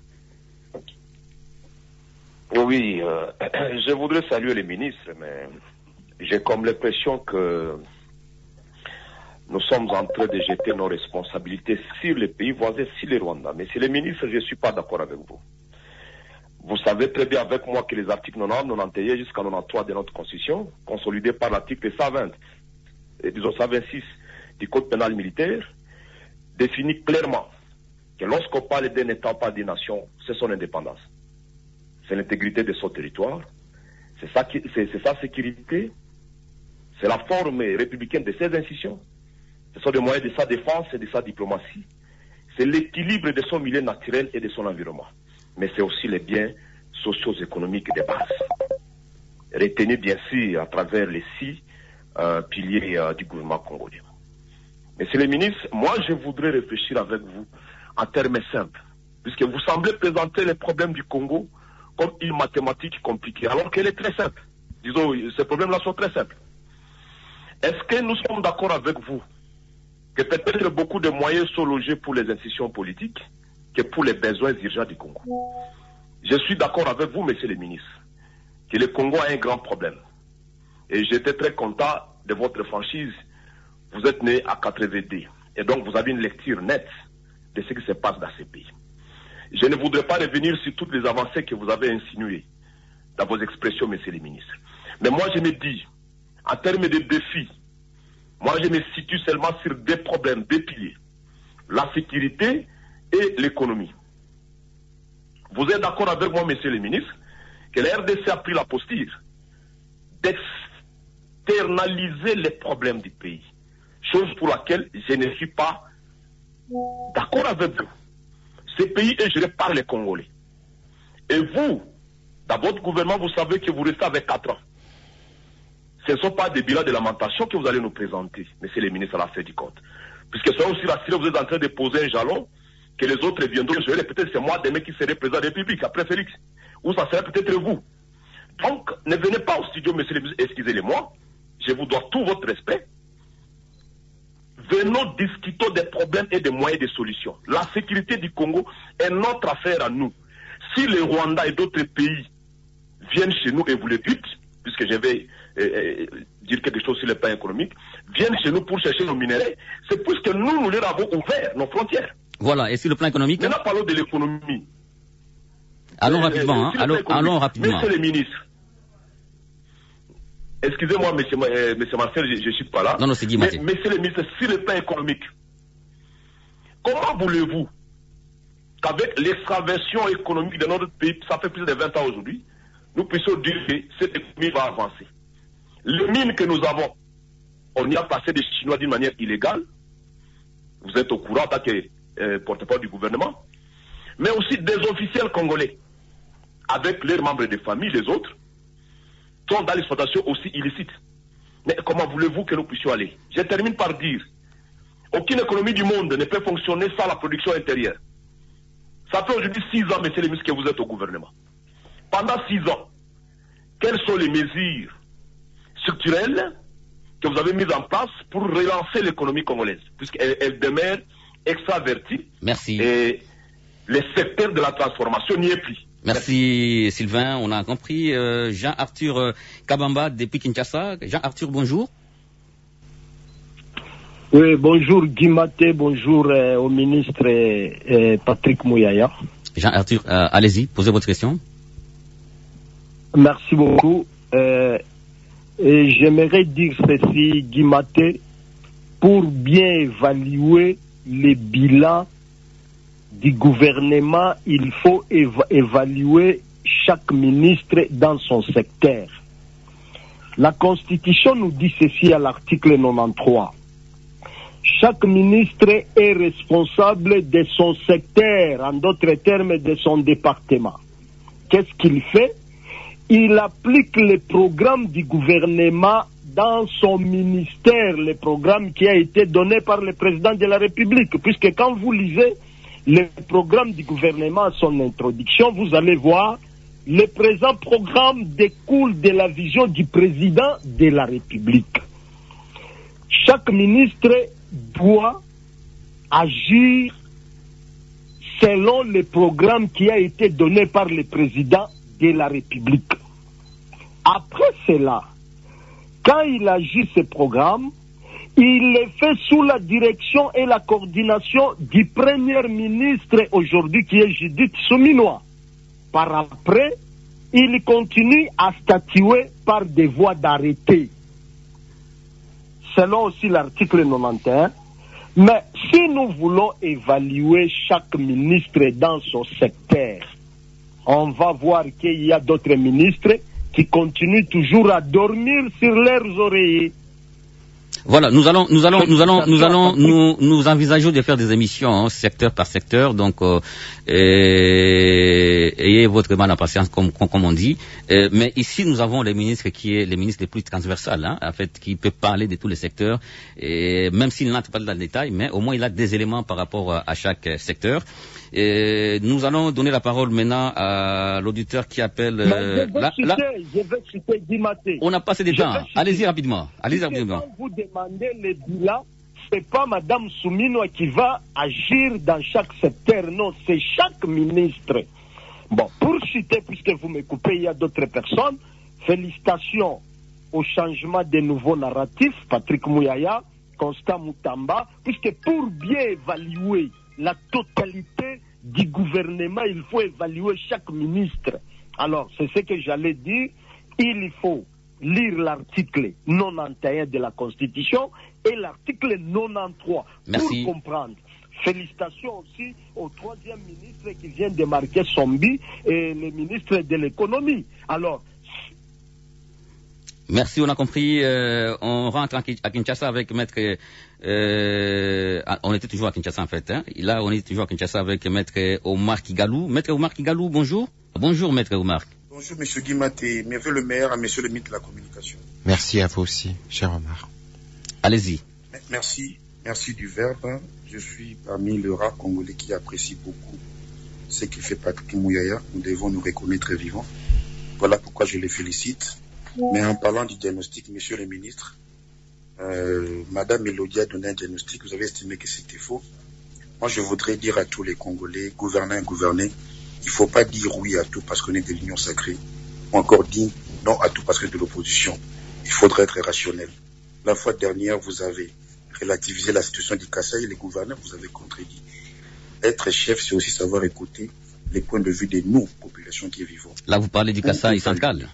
Oui, je voudrais saluer les ministres, mais j'ai comme l'impression que nous sommes en train de jeter nos responsabilités sur les pays voisins, sur les Rwandais. Mais si les ministres, je ne suis pas d'accord avec vous. Vous savez très bien avec moi que les articles 90, 91 jusqu'à 93 de notre Constitution, consolidés par l'article 120 et 126 du Code pénal militaire, définit clairement que lorsqu'on parle d'un État, pas d'une nation, c'est son indépendance. C'est l'intégrité de son territoire, c'est sa sécurité, c'est la forme républicaine de ses institutions, ce sont des moyens de sa défense et de sa diplomatie, c'est l'équilibre de son milieu naturel et de son environnement, mais c'est aussi les biens socio-économiques de base. Retenez bien sûr à travers les 6 piliers du gouvernement congolais. Messieurs les ministres, moi je voudrais réfléchir avec vous en termes simples, puisque vous semblez présenter les problèmes du Congo comme une mathématique compliquée, alors qu'elle est très simple. Disons, ces problèmes-là sont très simples. Est-ce que nous sommes d'accord avec vous que peut-être beaucoup de moyens sont logés pour les institutions politiques que pour les besoins urgents du Congo? Je suis d'accord avec vous, messieurs les ministres, que le Congo a un grand problème. Et j'étais très content de votre franchise. Vous êtes né à 82. Et donc vous avez une lecture nette de ce qui se passe dans ces pays. Je ne voudrais pas revenir sur toutes les avancées que vous avez insinuées dans vos expressions, messieurs les ministres. Mais moi je me dis, en termes de défis, moi je me situe seulement sur deux problèmes, deux piliers. La sécurité et l'économie. Vous êtes d'accord avec moi, messieurs les ministres, que la RDC a pris la posture d'externaliser les problèmes du pays. Chose pour laquelle je ne suis pas d'accord avec vous. Ce pays est géré par les Congolais. Et vous, dans votre gouvernement, vous savez que vous restez avec 4 ans. Ce ne sont pas des bilans de lamentation que vous allez nous présenter, messieurs les ministres, à la fin du compte. Puisque soyez aussi rassurés, vous êtes en train de poser un jalon que les autres viendront gérer. Peut-être c'est moi demain qui serai président de la République, après Félix. Ou ça serait peut-être vous. Donc, ne venez pas au studio, messieurs les ministres, excusez-les-moi. Je vous dois tout votre respect. Venons, discutons des problèmes et des moyens de solutions. La sécurité du Congo est notre affaire à nous. Si le Rwanda et d'autres pays viennent chez nous, et vous le dites, puisque je vais dire quelque chose sur le plan économique, viennent chez nous pour chercher nos minéraux, c'est puisque nous leur avons ouvert nos frontières. Voilà, et sur le plan économique? Maintenant, parlons de l'économie. Allons rapidement, allons rapidement. Monsieur le ministre, excusez-moi, monsieur Marcel, je ne suis pas là. Non, c'est Guy Maté. Monsieur le ministre, sur le plan économique, comment voulez-vous qu'avec l'extraversion économique de notre pays, ça fait plus de 20 ans aujourd'hui, nous puissions dire que cette économie va avancer? Les mines que nous avons, on y a passé des Chinois d'une manière illégale. Vous êtes au courant en tant que porte-parole du gouvernement. Mais aussi des officiels congolais, avec leurs membres de famille, les autres, sont dans l'exploitation aussi illicite. Mais comment voulez-vous que nous puissions aller? Je termine par dire, aucune économie du monde ne peut fonctionner sans la production intérieure. Ça fait aujourd'hui 6 ans, messieurs les ministres, que vous êtes au gouvernement. Pendant 6 ans, quelles sont les mesures structurelles que vous avez mises en place pour relancer l'économie congolaise, puisqu'elle demeure extravertie? Merci. Et le secteur de la transformation n'y est plus. Merci Sylvain, on a compris. Jean-Arthur Kabamba depuis Kinshasa. Jean-Arthur, bonjour. Oui, bonjour Guy Maté, bonjour au ministre Patrick Mouyaya. Jean-Arthur, allez-y, posez votre question. Merci beaucoup. Et j'aimerais dire ceci, Guy Maté, pour bien évaluer les bilans du gouvernement, il faut évaluer chaque ministre dans son secteur. La Constitution nous dit ceci à l'article 93. Chaque ministre est responsable de son secteur, en d'autres termes de son département. Qu'est-ce qu'il fait? Il applique les programmes du gouvernement dans son ministère, le programme qui a été donné par le président de la République, puisque quand vous lisez le programme du gouvernement à son introduction, vous allez voir, le présent programme découle de la vision du président de la République. Chaque ministre doit agir selon le programme qui a été donné par le président de la République. Après cela, quand il agit ce programme, il le fait sous la direction et la coordination du premier ministre aujourd'hui qui est Judith Souminois. Par après, il continue à statuer par des voies d'arrêté. Selon aussi l'article 91. Mais si nous voulons évaluer chaque ministre dans son secteur, on va voir qu'il y a d'autres ministres qui continuent toujours à dormir sur leurs oreillers. Voilà, nous envisageons de faire des émissions, secteur par secteur, donc ayez votre mal en patience, comme on dit. Mais ici, nous avons les ministres les plus transversales, en fait, qui peut parler de tous les secteurs, et même s'il n'entre pas dans le détail, mais au moins il a des éléments par rapport à chaque secteur. Nous allons donner la parole maintenant à l'auditeur qui appelle. Je vais citer Dimaté. On n'a pas assez de temps. Allez-y rapidement. Quand vous demandez les bilans, c'est pas Madame Soumino qui va agir dans chaque secteur. Non, c'est chaque ministre. Bon, pour citer, puisque vous me coupez, il y a d'autres personnes. Félicitations au changement des nouveaux narratifs, Patrick Mouyaya, Constant Moutamba, puisque pour bien évaluer la totalité du gouvernement, il faut évaluer chaque ministre. Alors, c'est ce que j'allais dire. Il faut lire l'article 91 de la Constitution et l'article 93 pour comprendre. Félicitations aussi au troisième ministre qui vient de marquer son but et le ministre de l'économie. Alors, merci, on a compris. On rentre à Kinshasa avec Maître... on était toujours à Kinshasa en fait. Là, on est toujours à Kinshasa avec Maître Omar Kigalou. Maître Omar Kigalou, bonjour. Bonjour, Maître Omar. Bonjour, Monsieur Guimaté. Mes vœux le meilleur à Monsieur le ministre de la Communication. Merci à vous aussi, cher Omar. Allez-y. Merci du verbe. Je suis parmi le rap congolais qui apprécie beaucoup ce qu'il fait Patrick Mouyaya. Nous devons nous reconnaître vivants. Voilà pourquoi je les félicite. Mais en parlant du diagnostic, Monsieur le ministre, Madame Elodie a donné un diagnostic, vous avez estimé que c'était faux. Moi, je voudrais dire à tous les Congolais, gouvernants et gouvernés, il ne faut pas dire oui à tout parce qu'on est de l'union sacrée, ou encore dire non à tout parce qu'on est de l'opposition. Il faudrait être rationnel. La fois dernière, vous avez relativisé la situation du Kassai et les gouverneurs, vous avez contredit. Être chef, c'est aussi savoir écouter les points de vue de nous, populations qui vivons. Là, vous parlez du Kassai central.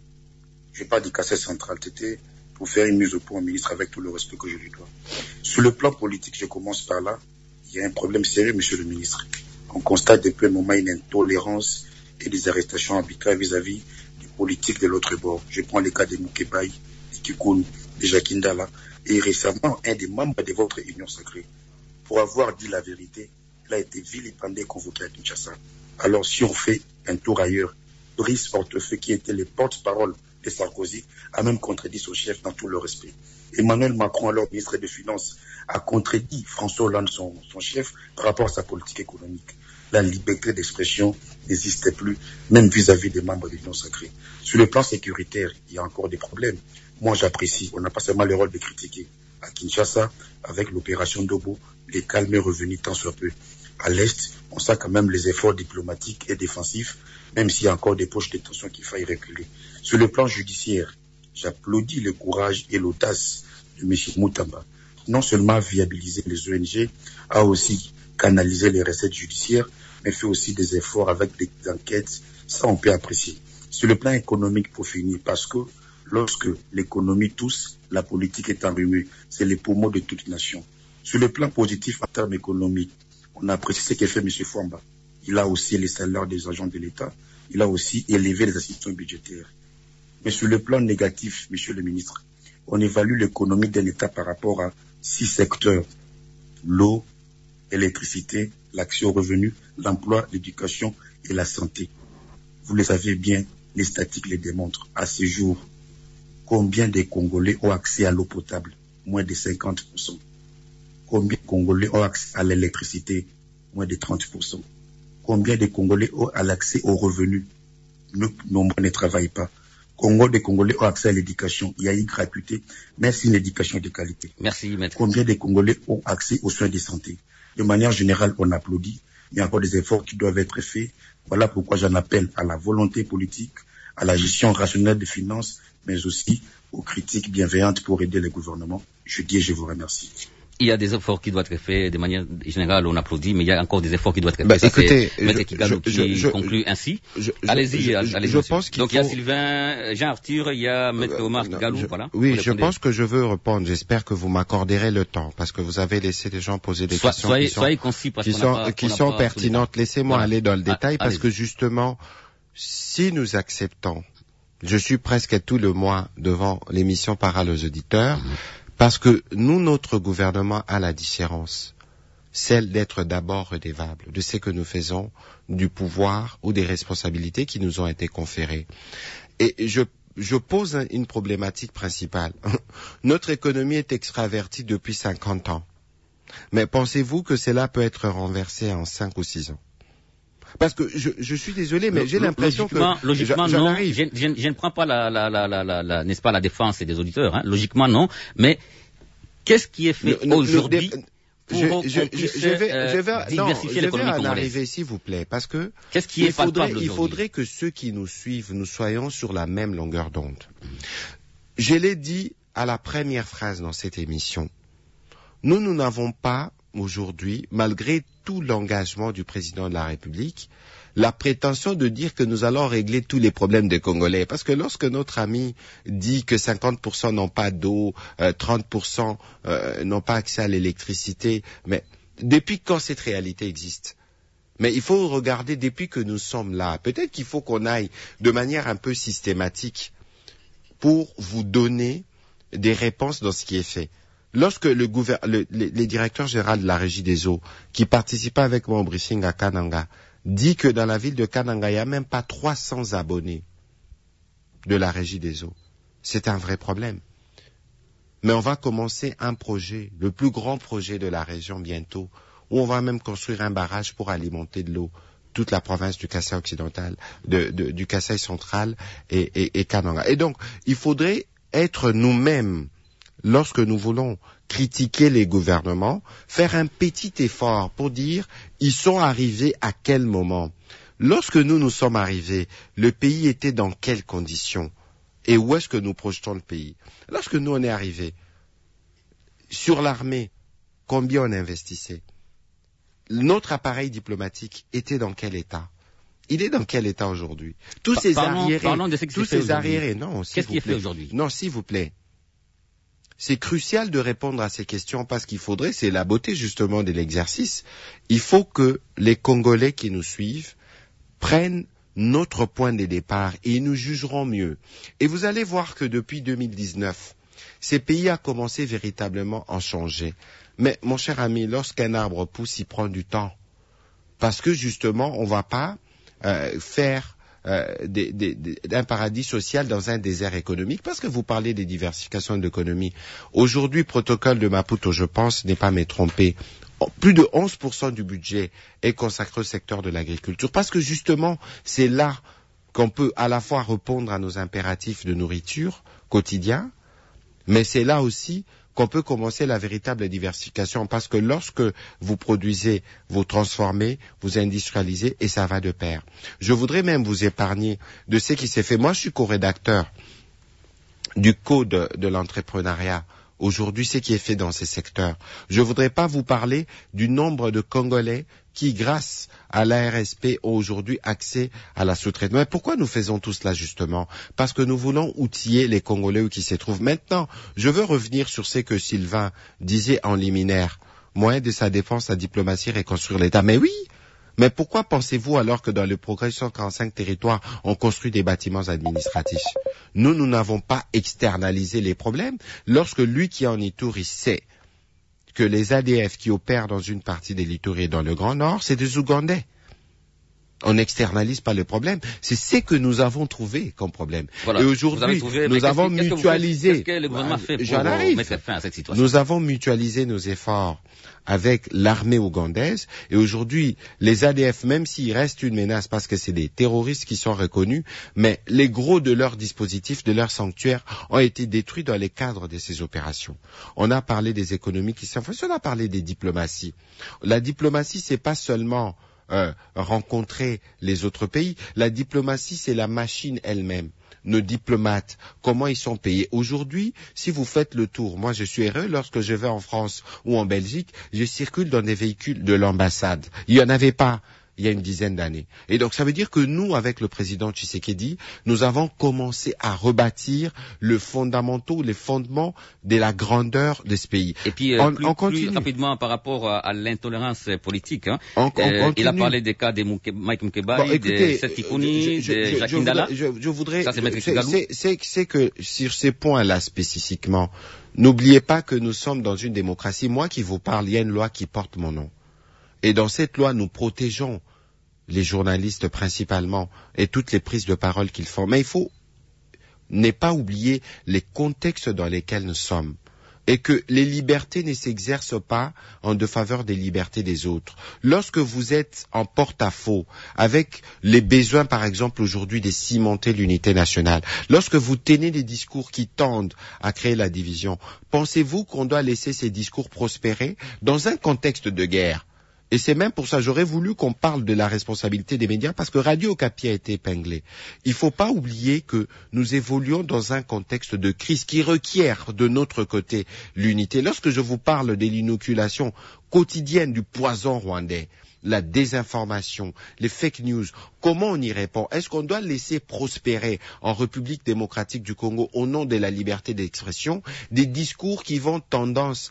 Je parle du Kassai central. C'était pour faire une mise au point au ministre avec tout le respect que je lui dois. Sur le plan politique, je commence par là. Il y a un problème sérieux, monsieur le ministre. On constate depuis un moment une intolérance et des arrestations arbitraires vis-à-vis des politiques de l'autre bord. Je prends le cas de Moukebaï, de Kikoun, de Jakindala, et récemment, un des membres de votre union sacrée. Pour avoir dit la vérité, il a été vilipendé et convoqué à Kinshasa. Alors, si on fait un tour ailleurs, Brice Hortefeux, qui était le porte-parole de Sarkozy, a même contredit son chef dans tout le respect. Emmanuel Macron, alors ministre des Finances, a contredit François Hollande, son chef, par rapport à sa politique économique. La liberté d'expression n'existait plus, même vis-à-vis des membres de l'Union sacrée. Sur le plan sécuritaire, il y a encore des problèmes. Moi, j'apprécie. On n'a pas seulement le rôle de critiquer. À Kinshasa, avec l'opération Dobo, les calmes est revenu tant soit peu. À l'Est, on sent quand même les efforts diplomatiques et défensifs, même s'il y a encore des poches de tension qu'il faille reculer. Sur le plan judiciaire, j'applaudis le courage et l'audace de M. Moutamba. Non seulement viabiliser les ONG, a aussi canalisé les recettes judiciaires, mais fait aussi des efforts avec des enquêtes, ça on peut apprécier. Sur le plan économique, pour finir, parce que lorsque l'économie tousse, la politique est enrhumée. C'est les poumons de toute nation. Sur le plan positif, en termes économiques, on a apprécié ce qu'a fait M. Fouamba. Il a aussi les salaires des agents de l'État. Il a aussi élevé les institutions budgétaires. Mais sur le plan négatif, Monsieur le ministre, on évalue l'économie d'un État par rapport à 6 secteurs. L'eau, l'électricité, l'accès aux revenus, l'emploi, l'éducation et la santé. Vous le savez bien, les statistiques les démontrent. À ce jour, combien de Congolais ont accès à l'eau potable? Moins de 50%. Combien de Congolais ont accès à l'électricité? Moins de 30%. Combien de Congolais ont accès aux revenus? Nombreux ne travaillent pas. Combien de Congolais ont accès à l'éducation? Il y a une gratuité, mais c'est une éducation de qualité. Merci, maître. Combien de Congolais ont accès aux soins de santé? De manière générale, on applaudit. Il y a encore des efforts qui doivent être faits. Voilà pourquoi j'en appelle à la volonté politique, à la gestion rationnelle des finances, mais aussi aux critiques bienveillantes pour aider le gouvernement. Je dis et je vous remercie. Il y a des efforts qui doivent être faits de manière générale, on applaudit, mais il y a encore des efforts qui doivent être faits. Écoutez, Maître Kigalou qui conclut ainsi. Allez-y. Je pense qu'il Donc il y a Sylvain, Jean-Arthur, il y a Maître Omar Kigalou, voilà. Oui, je pense que je veux répondre. J'espère que vous m'accorderez le temps, parce que vous avez laissé des gens poser des questions qui sont pertinentes. Laissez-moi aller dans le détail, parce que justement, si nous acceptons, je suis presque tout le mois devant l'émission Parole aux auditeurs, Parce que nous, notre gouvernement a la différence, celle d'être d'abord redevable de ce que nous faisons, du pouvoir ou des responsabilités qui nous ont été conférées. Et je pose une problématique principale. Notre économie est extravertie depuis 50 ans. Mais pensez-vous que cela peut être renversé en 5 ou 6 ans? Parce que je suis désolé, mais j'ai l'impression que logiquement non. Je ne prends pas n'est-ce pas, la défense des auditeurs. Hein. Logiquement non. Mais qu'est-ce qui est fait aujourd'hui pour diversifier l'économie congolaise? En arriver, s'il vous plaît, parce que qu'est-ce qui est palpable aujourd'hui? Il faudrait que ceux qui nous suivent, nous soyons sur la même longueur d'onde. Je l'ai dit à la première phrase dans cette émission. Nous n'avons pas aujourd'hui, malgré tout l'engagement du président de la République, la prétention de dire que nous allons régler tous les problèmes des Congolais. Parce que lorsque notre ami dit que 50% n'ont pas d'eau, 30% n'ont pas accès à l'électricité, mais depuis quand cette réalité existe? Mais il faut regarder depuis que nous sommes là. Peut-être qu'il faut qu'on aille de manière un peu systématique pour vous donner des réponses dans ce qui est fait. Lorsque les directeurs généraux de la Régie des eaux, qui participaient avec moi au briefing à Kananga, dit que dans la ville de Kananga, il n'y a même pas 300 abonnés de la Régie des eaux. C'est un vrai problème. Mais on va commencer un projet, le plus grand projet de la région bientôt, où on va même construire un barrage pour alimenter de l'eau toute la province du Kasaï occidental, du Kasaï central et Kananga. Et donc, il faudrait être nous-mêmes, lorsque nous voulons critiquer les gouvernements, faire un petit effort pour dire ils sont arrivés à quel moment. Lorsque nous sommes arrivés, le pays était dans quelles conditions? Et où est-ce que nous projetons le pays? Lorsque nous on est arrivés, sur l'armée, combien on investissait? Notre appareil diplomatique était dans quel état? Il est dans quel état aujourd'hui? Tous ces arriérés, non, qu'est-ce qui est fait aujourd'hui? Non, s'il vous plaît. C'est crucial de répondre à ces questions parce qu'il faudrait, c'est la beauté justement de l'exercice, il faut que les Congolais qui nous suivent prennent notre point de départ et ils nous jugeront mieux. Et vous allez voir que depuis 2019, ces pays a commencé véritablement à changer. Mais mon cher ami, lorsqu'un arbre pousse, il prend du temps. Parce que justement, on ne va pas faire d'un paradis social dans un désert économique, parce que vous parlez des diversifications de l'économie. Aujourd'hui, protocole de Maputo, je pense, n'est pas me tromper, plus de 11% du budget est consacré au secteur de l'agriculture, parce que justement, c'est là qu'on peut à la fois répondre à nos impératifs de nourriture quotidiens, mais c'est là aussi qu'on peut commencer la véritable diversification, parce que lorsque vous produisez, vous transformez, vous industrialisez, et ça va de pair. Je voudrais même vous épargner de ce qui s'est fait. Moi, je suis co-rédacteur du Code de l'entrepreneuriat. Aujourd'hui, ce qui est fait dans ces secteurs. Je ne voudrais pas vous parler du nombre de Congolais qui, grâce à l'ARSP, ont aujourd'hui accès à la sous-traitance. Mais pourquoi nous faisons tout cela, justement? Parce que nous voulons outiller les Congolais où qui se trouvent. Maintenant, je veux revenir sur ce que Sylvain disait en liminaire. Moyen de sa défense, la diplomatie, reconstruire l'État. Mais oui! Mais pourquoi pensez-vous alors que dans le progrès 145 territoires, on construit des bâtiments administratifs? Nous n'avons pas externalisé les problèmes. Lorsque lui qui est en Ituri sait que les ADF qui opèrent dans une partie de l'Ituri et dans le Grand Nord, c'est des Ougandais. On n'externalise pas le problème. C'est ce que nous avons trouvé comme problème. Voilà. Et aujourd'hui, nous avons mutualisé. Qu'est-ce que le gouvernement fait pour mettre fin à cette situation? Nous avons mutualisé nos efforts avec l'armée ougandaise. Et aujourd'hui, les ADF, même s'il reste une menace parce que c'est des terroristes qui sont reconnus, mais les gros de leurs dispositifs, de leurs sanctuaires, ont été détruits dans les cadres de ces opérations. On a parlé des économies qui sont faites. On a parlé des diplomaties. La diplomatie, c'est pas seulement rencontrer les autres pays. La diplomatie, c'est la machine elle-même. Nos diplomates, comment ils sont payés. Aujourd'hui, si vous faites le tour, moi je suis heureux lorsque je vais en France ou en Belgique, je circule dans des véhicules de l'ambassade. Il n'y en avait pas il y a une dizaine d'années. Et donc ça veut dire que nous, avec le président Tshisekedi, nous avons commencé à rebâtir les fondements de la grandeur de ce pays. Et puis plus rapidement par rapport à l'intolérance politique, hein, il a parlé des cas de Mike Mukeba, de Seth Kikuni, de Jacques Ndala. Je voudrais, ça, c'est que sur ces points-là spécifiquement, n'oubliez pas que nous sommes dans une démocratie. Moi qui vous parle, il y a une loi qui porte mon nom. Et dans cette loi, nous protégeons les journalistes principalement et toutes les prises de parole qu'ils font. Mais il faut ne pas oublier les contextes dans lesquels nous sommes et que les libertés ne s'exercent pas en défaveur des libertés des autres. Lorsque vous êtes en porte-à-faux avec les besoins, par exemple, aujourd'hui, de cimenter l'unité nationale, lorsque vous tenez des discours qui tendent à créer la division, pensez-vous qu'on doit laisser ces discours prospérer dans un contexte de guerre? Et c'est même pour ça que j'aurais voulu qu'on parle de la responsabilité des médias, parce que Radio Okapi a été épinglé. Il ne faut pas oublier que nous évoluons dans un contexte de crise qui requiert de notre côté l'unité. Lorsque je vous parle de l'inoculation quotidienne du poison rwandais, la désinformation, les fake news, comment on y répond? Est-ce qu'on doit laisser prospérer en République démocratique du Congo, au nom de la liberté d'expression, des discours qui ont tendance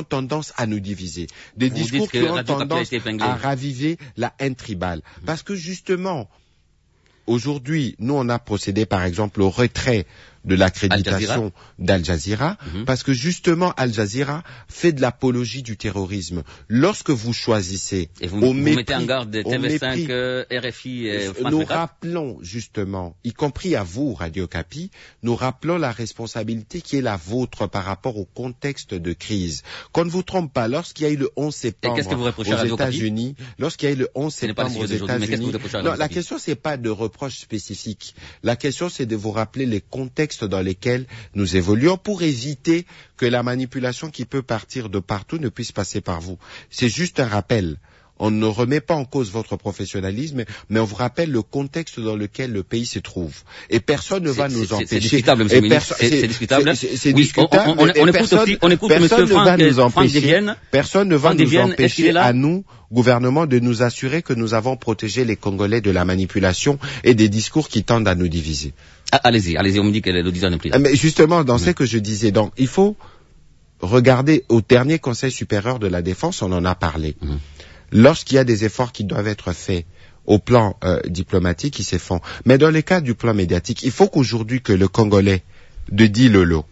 à nous diviser, des discours qui ont tendance à raviver la haine tribale? Parce que justement, aujourd'hui, nous on a procédé par exemple au retrait de l'accréditation d'Al Jazeera, parce que justement Al Jazeera fait de l'apologie du terrorisme. Lorsque vous choisissez, et vous mettez en garde TV5, RFI et France 24, nous rappelons justement, y compris à vous Radio Okapi, nous rappelons la responsabilité qui est la vôtre par rapport au contexte de crise. Qu'on ne vous trompe pas, lorsqu'il y a eu le 11 septembre aux États-Unis, lorsqu'il y a eu le 11 septembre aux États-Unis, non, la question c'est pas de reproches spécifiques. La question c'est de vous rappeler les contextes dans lesquels nous évoluons pour éviter que la manipulation qui peut partir de partout ne puisse passer par vous. C'est juste un rappel. On ne remet pas en cause votre professionnalisme, mais on vous rappelle le contexte dans lequel le pays se trouve. Et personne ne va nous empêcher. C'est discutable, monsieur le ministre. C'est discutable. C'est discutable. On écoute monsieur Franck Devienne. Personne ne va nous empêcher à nous, gouvernement, de nous assurer que nous avons protégé les Congolais de la manipulation et des discours qui tendent à nous diviser. Allez-y, on me dit que l'auditeur n'est plus là. Mais justement, dans ce que je disais, donc, il faut regarder au dernier Conseil supérieur de la défense, on en a parlé. Lorsqu'il y a des efforts qui doivent être faits au plan diplomatique, ils se font. Mais dans le cas du plan médiatique, il faut qu'aujourd'hui que le Congolais de Dilolo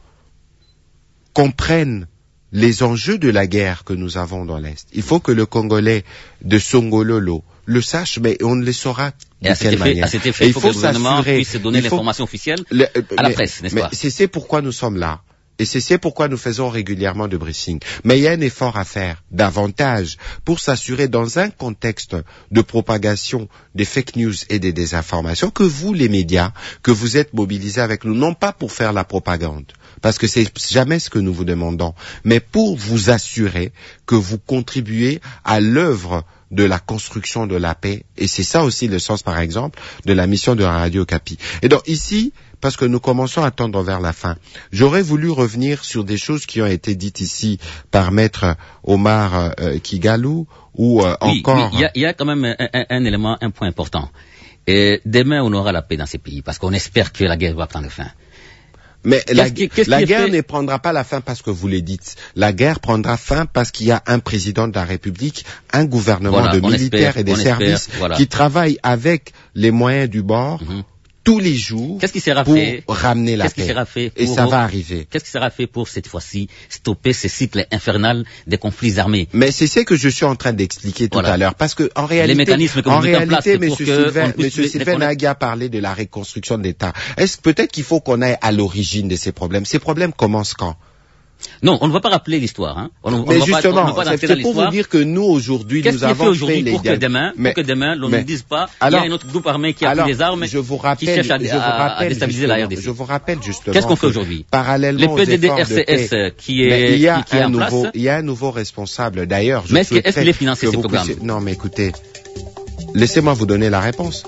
comprenne les enjeux de la guerre que nous avons dans l'Est. Il faut que le Congolais de Songololo le sache, mais on ne le saura de quelle manière. À cet effet, il faut que le gouvernement puisse donner l'information officielle à la presse, n'est-ce pas? Mais c'est pourquoi nous sommes là. Et c'est pourquoi nous faisons régulièrement de briefing. Mais il y a un effort à faire, davantage, pour s'assurer dans un contexte de propagation des fake news et des désinformations que vous, les médias, que vous êtes mobilisés avec nous, non pas pour faire la propagande, parce que c'est jamais ce que nous vous demandons, mais pour vous assurer que vous contribuez à l'œuvre de la construction de la paix. Et c'est ça aussi le sens, par exemple, de la mission de Radio Okapi. Et donc ici, parce que nous commençons à tendre vers la fin, j'aurais voulu revenir sur des choses qui ont été dites ici par Maître Omar Kigalou ou encore... Oui, il y a quand même un point important. Et demain, on aura la paix dans ces pays, parce qu'on espère que la guerre va prendre fin. Mais la guerre ne prendra pas la fin parce que vous le dites. La guerre prendra fin parce qu'il y a un président de la République, un gouvernement de militaires et des services qui travaillent avec les moyens du bord tous les jours pour ramener la paix. Et ça va arriver. Qu'est-ce qui sera fait pour cette fois-ci stopper ce cycle infernal des conflits armés? Mais c'est ce que je suis en train d'expliquer tout à l'heure. Parce que en réalité, les mécanismes que vous mettez en place, M. Sylvain Nagy a parlé de la reconstruction de l'État. Est-ce peut-être qu'il faut qu'on aille à l'origine de ces problèmes? Ces problèmes commencent quand? Non, on ne va pas rappeler l'histoire. Hein. Mais justement, c'est pour vous dire que nous, aujourd'hui, nous avons fait les pour que demain, l'on ne dise pas, il y a un autre groupe armé qui a pris des armes, qui cherche à déstabiliser la RDC. Je vous rappelle justement. Qu'est-ce qu'on fait aujourd'hui? Parallèlement les PDD-RCS qui est en place. Il y a un nouveau responsable, d'ailleurs. Mais est-ce qu'il est financé ces programmes? Non, mais écoutez, laissez-moi vous donner la réponse.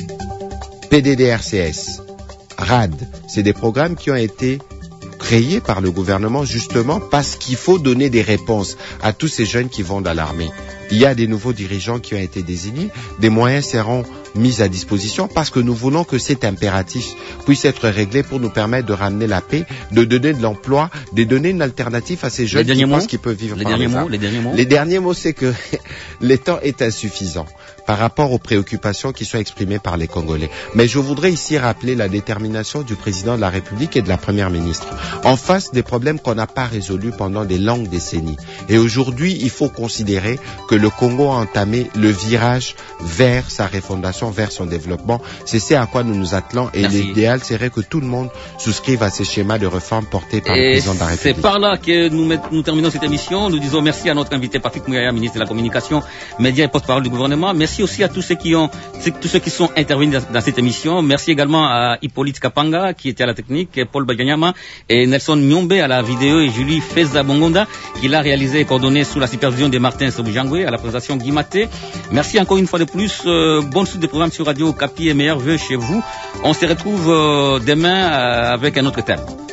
PDD-RCS, RAD, c'est des programmes qui ont été créé par le gouvernement justement parce qu'il faut donner des réponses à tous ces jeunes qui vont dans l'armée. il y a des nouveaux dirigeants qui ont été désignés, des moyens seront mis à disposition parce que nous voulons que cet impératif puisse être réglé pour nous permettre de ramener la paix, de donner de l'emploi, de donner une alternative à ces jeunes qui pensent qu'ils peuvent vivre par les armes. Les derniers mots, c'est que le temps est insuffisant par rapport aux préoccupations qui sont exprimées par les Congolais. Mais je voudrais ici rappeler la détermination du président de la République et de la première ministre en face des problèmes qu'on n'a pas résolus pendant des longues décennies. Et aujourd'hui, il faut considérer que le Congo a entamé le virage vers sa refondation, vers son développement. C'est ce à quoi nous nous attelons et l'idéal serait que tout le monde souscrive à ces schémas de réforme portés par le président de la République. C'est par là que nous terminons cette émission. Nous disons merci à notre invité Patrick Muyaya, ministre de la Communication, médias et porte-parole du gouvernement. Merci aussi à tous ceux qui sont intervenus dans cette émission. Merci également à Hippolyte Kapanga qui était à la technique, Paul Baganyama et Nelson Nyombe à la vidéo et Julie Feza Bongonda qui l'a réalisé et coordonné sous la supervision de Martin Sobujangwe à la présentation Guy Maté. Merci encore une fois de plus. Bonne suite de programme sur Radio Okapi et meilleurs vœux chez vous. On se retrouve demain avec un autre thème.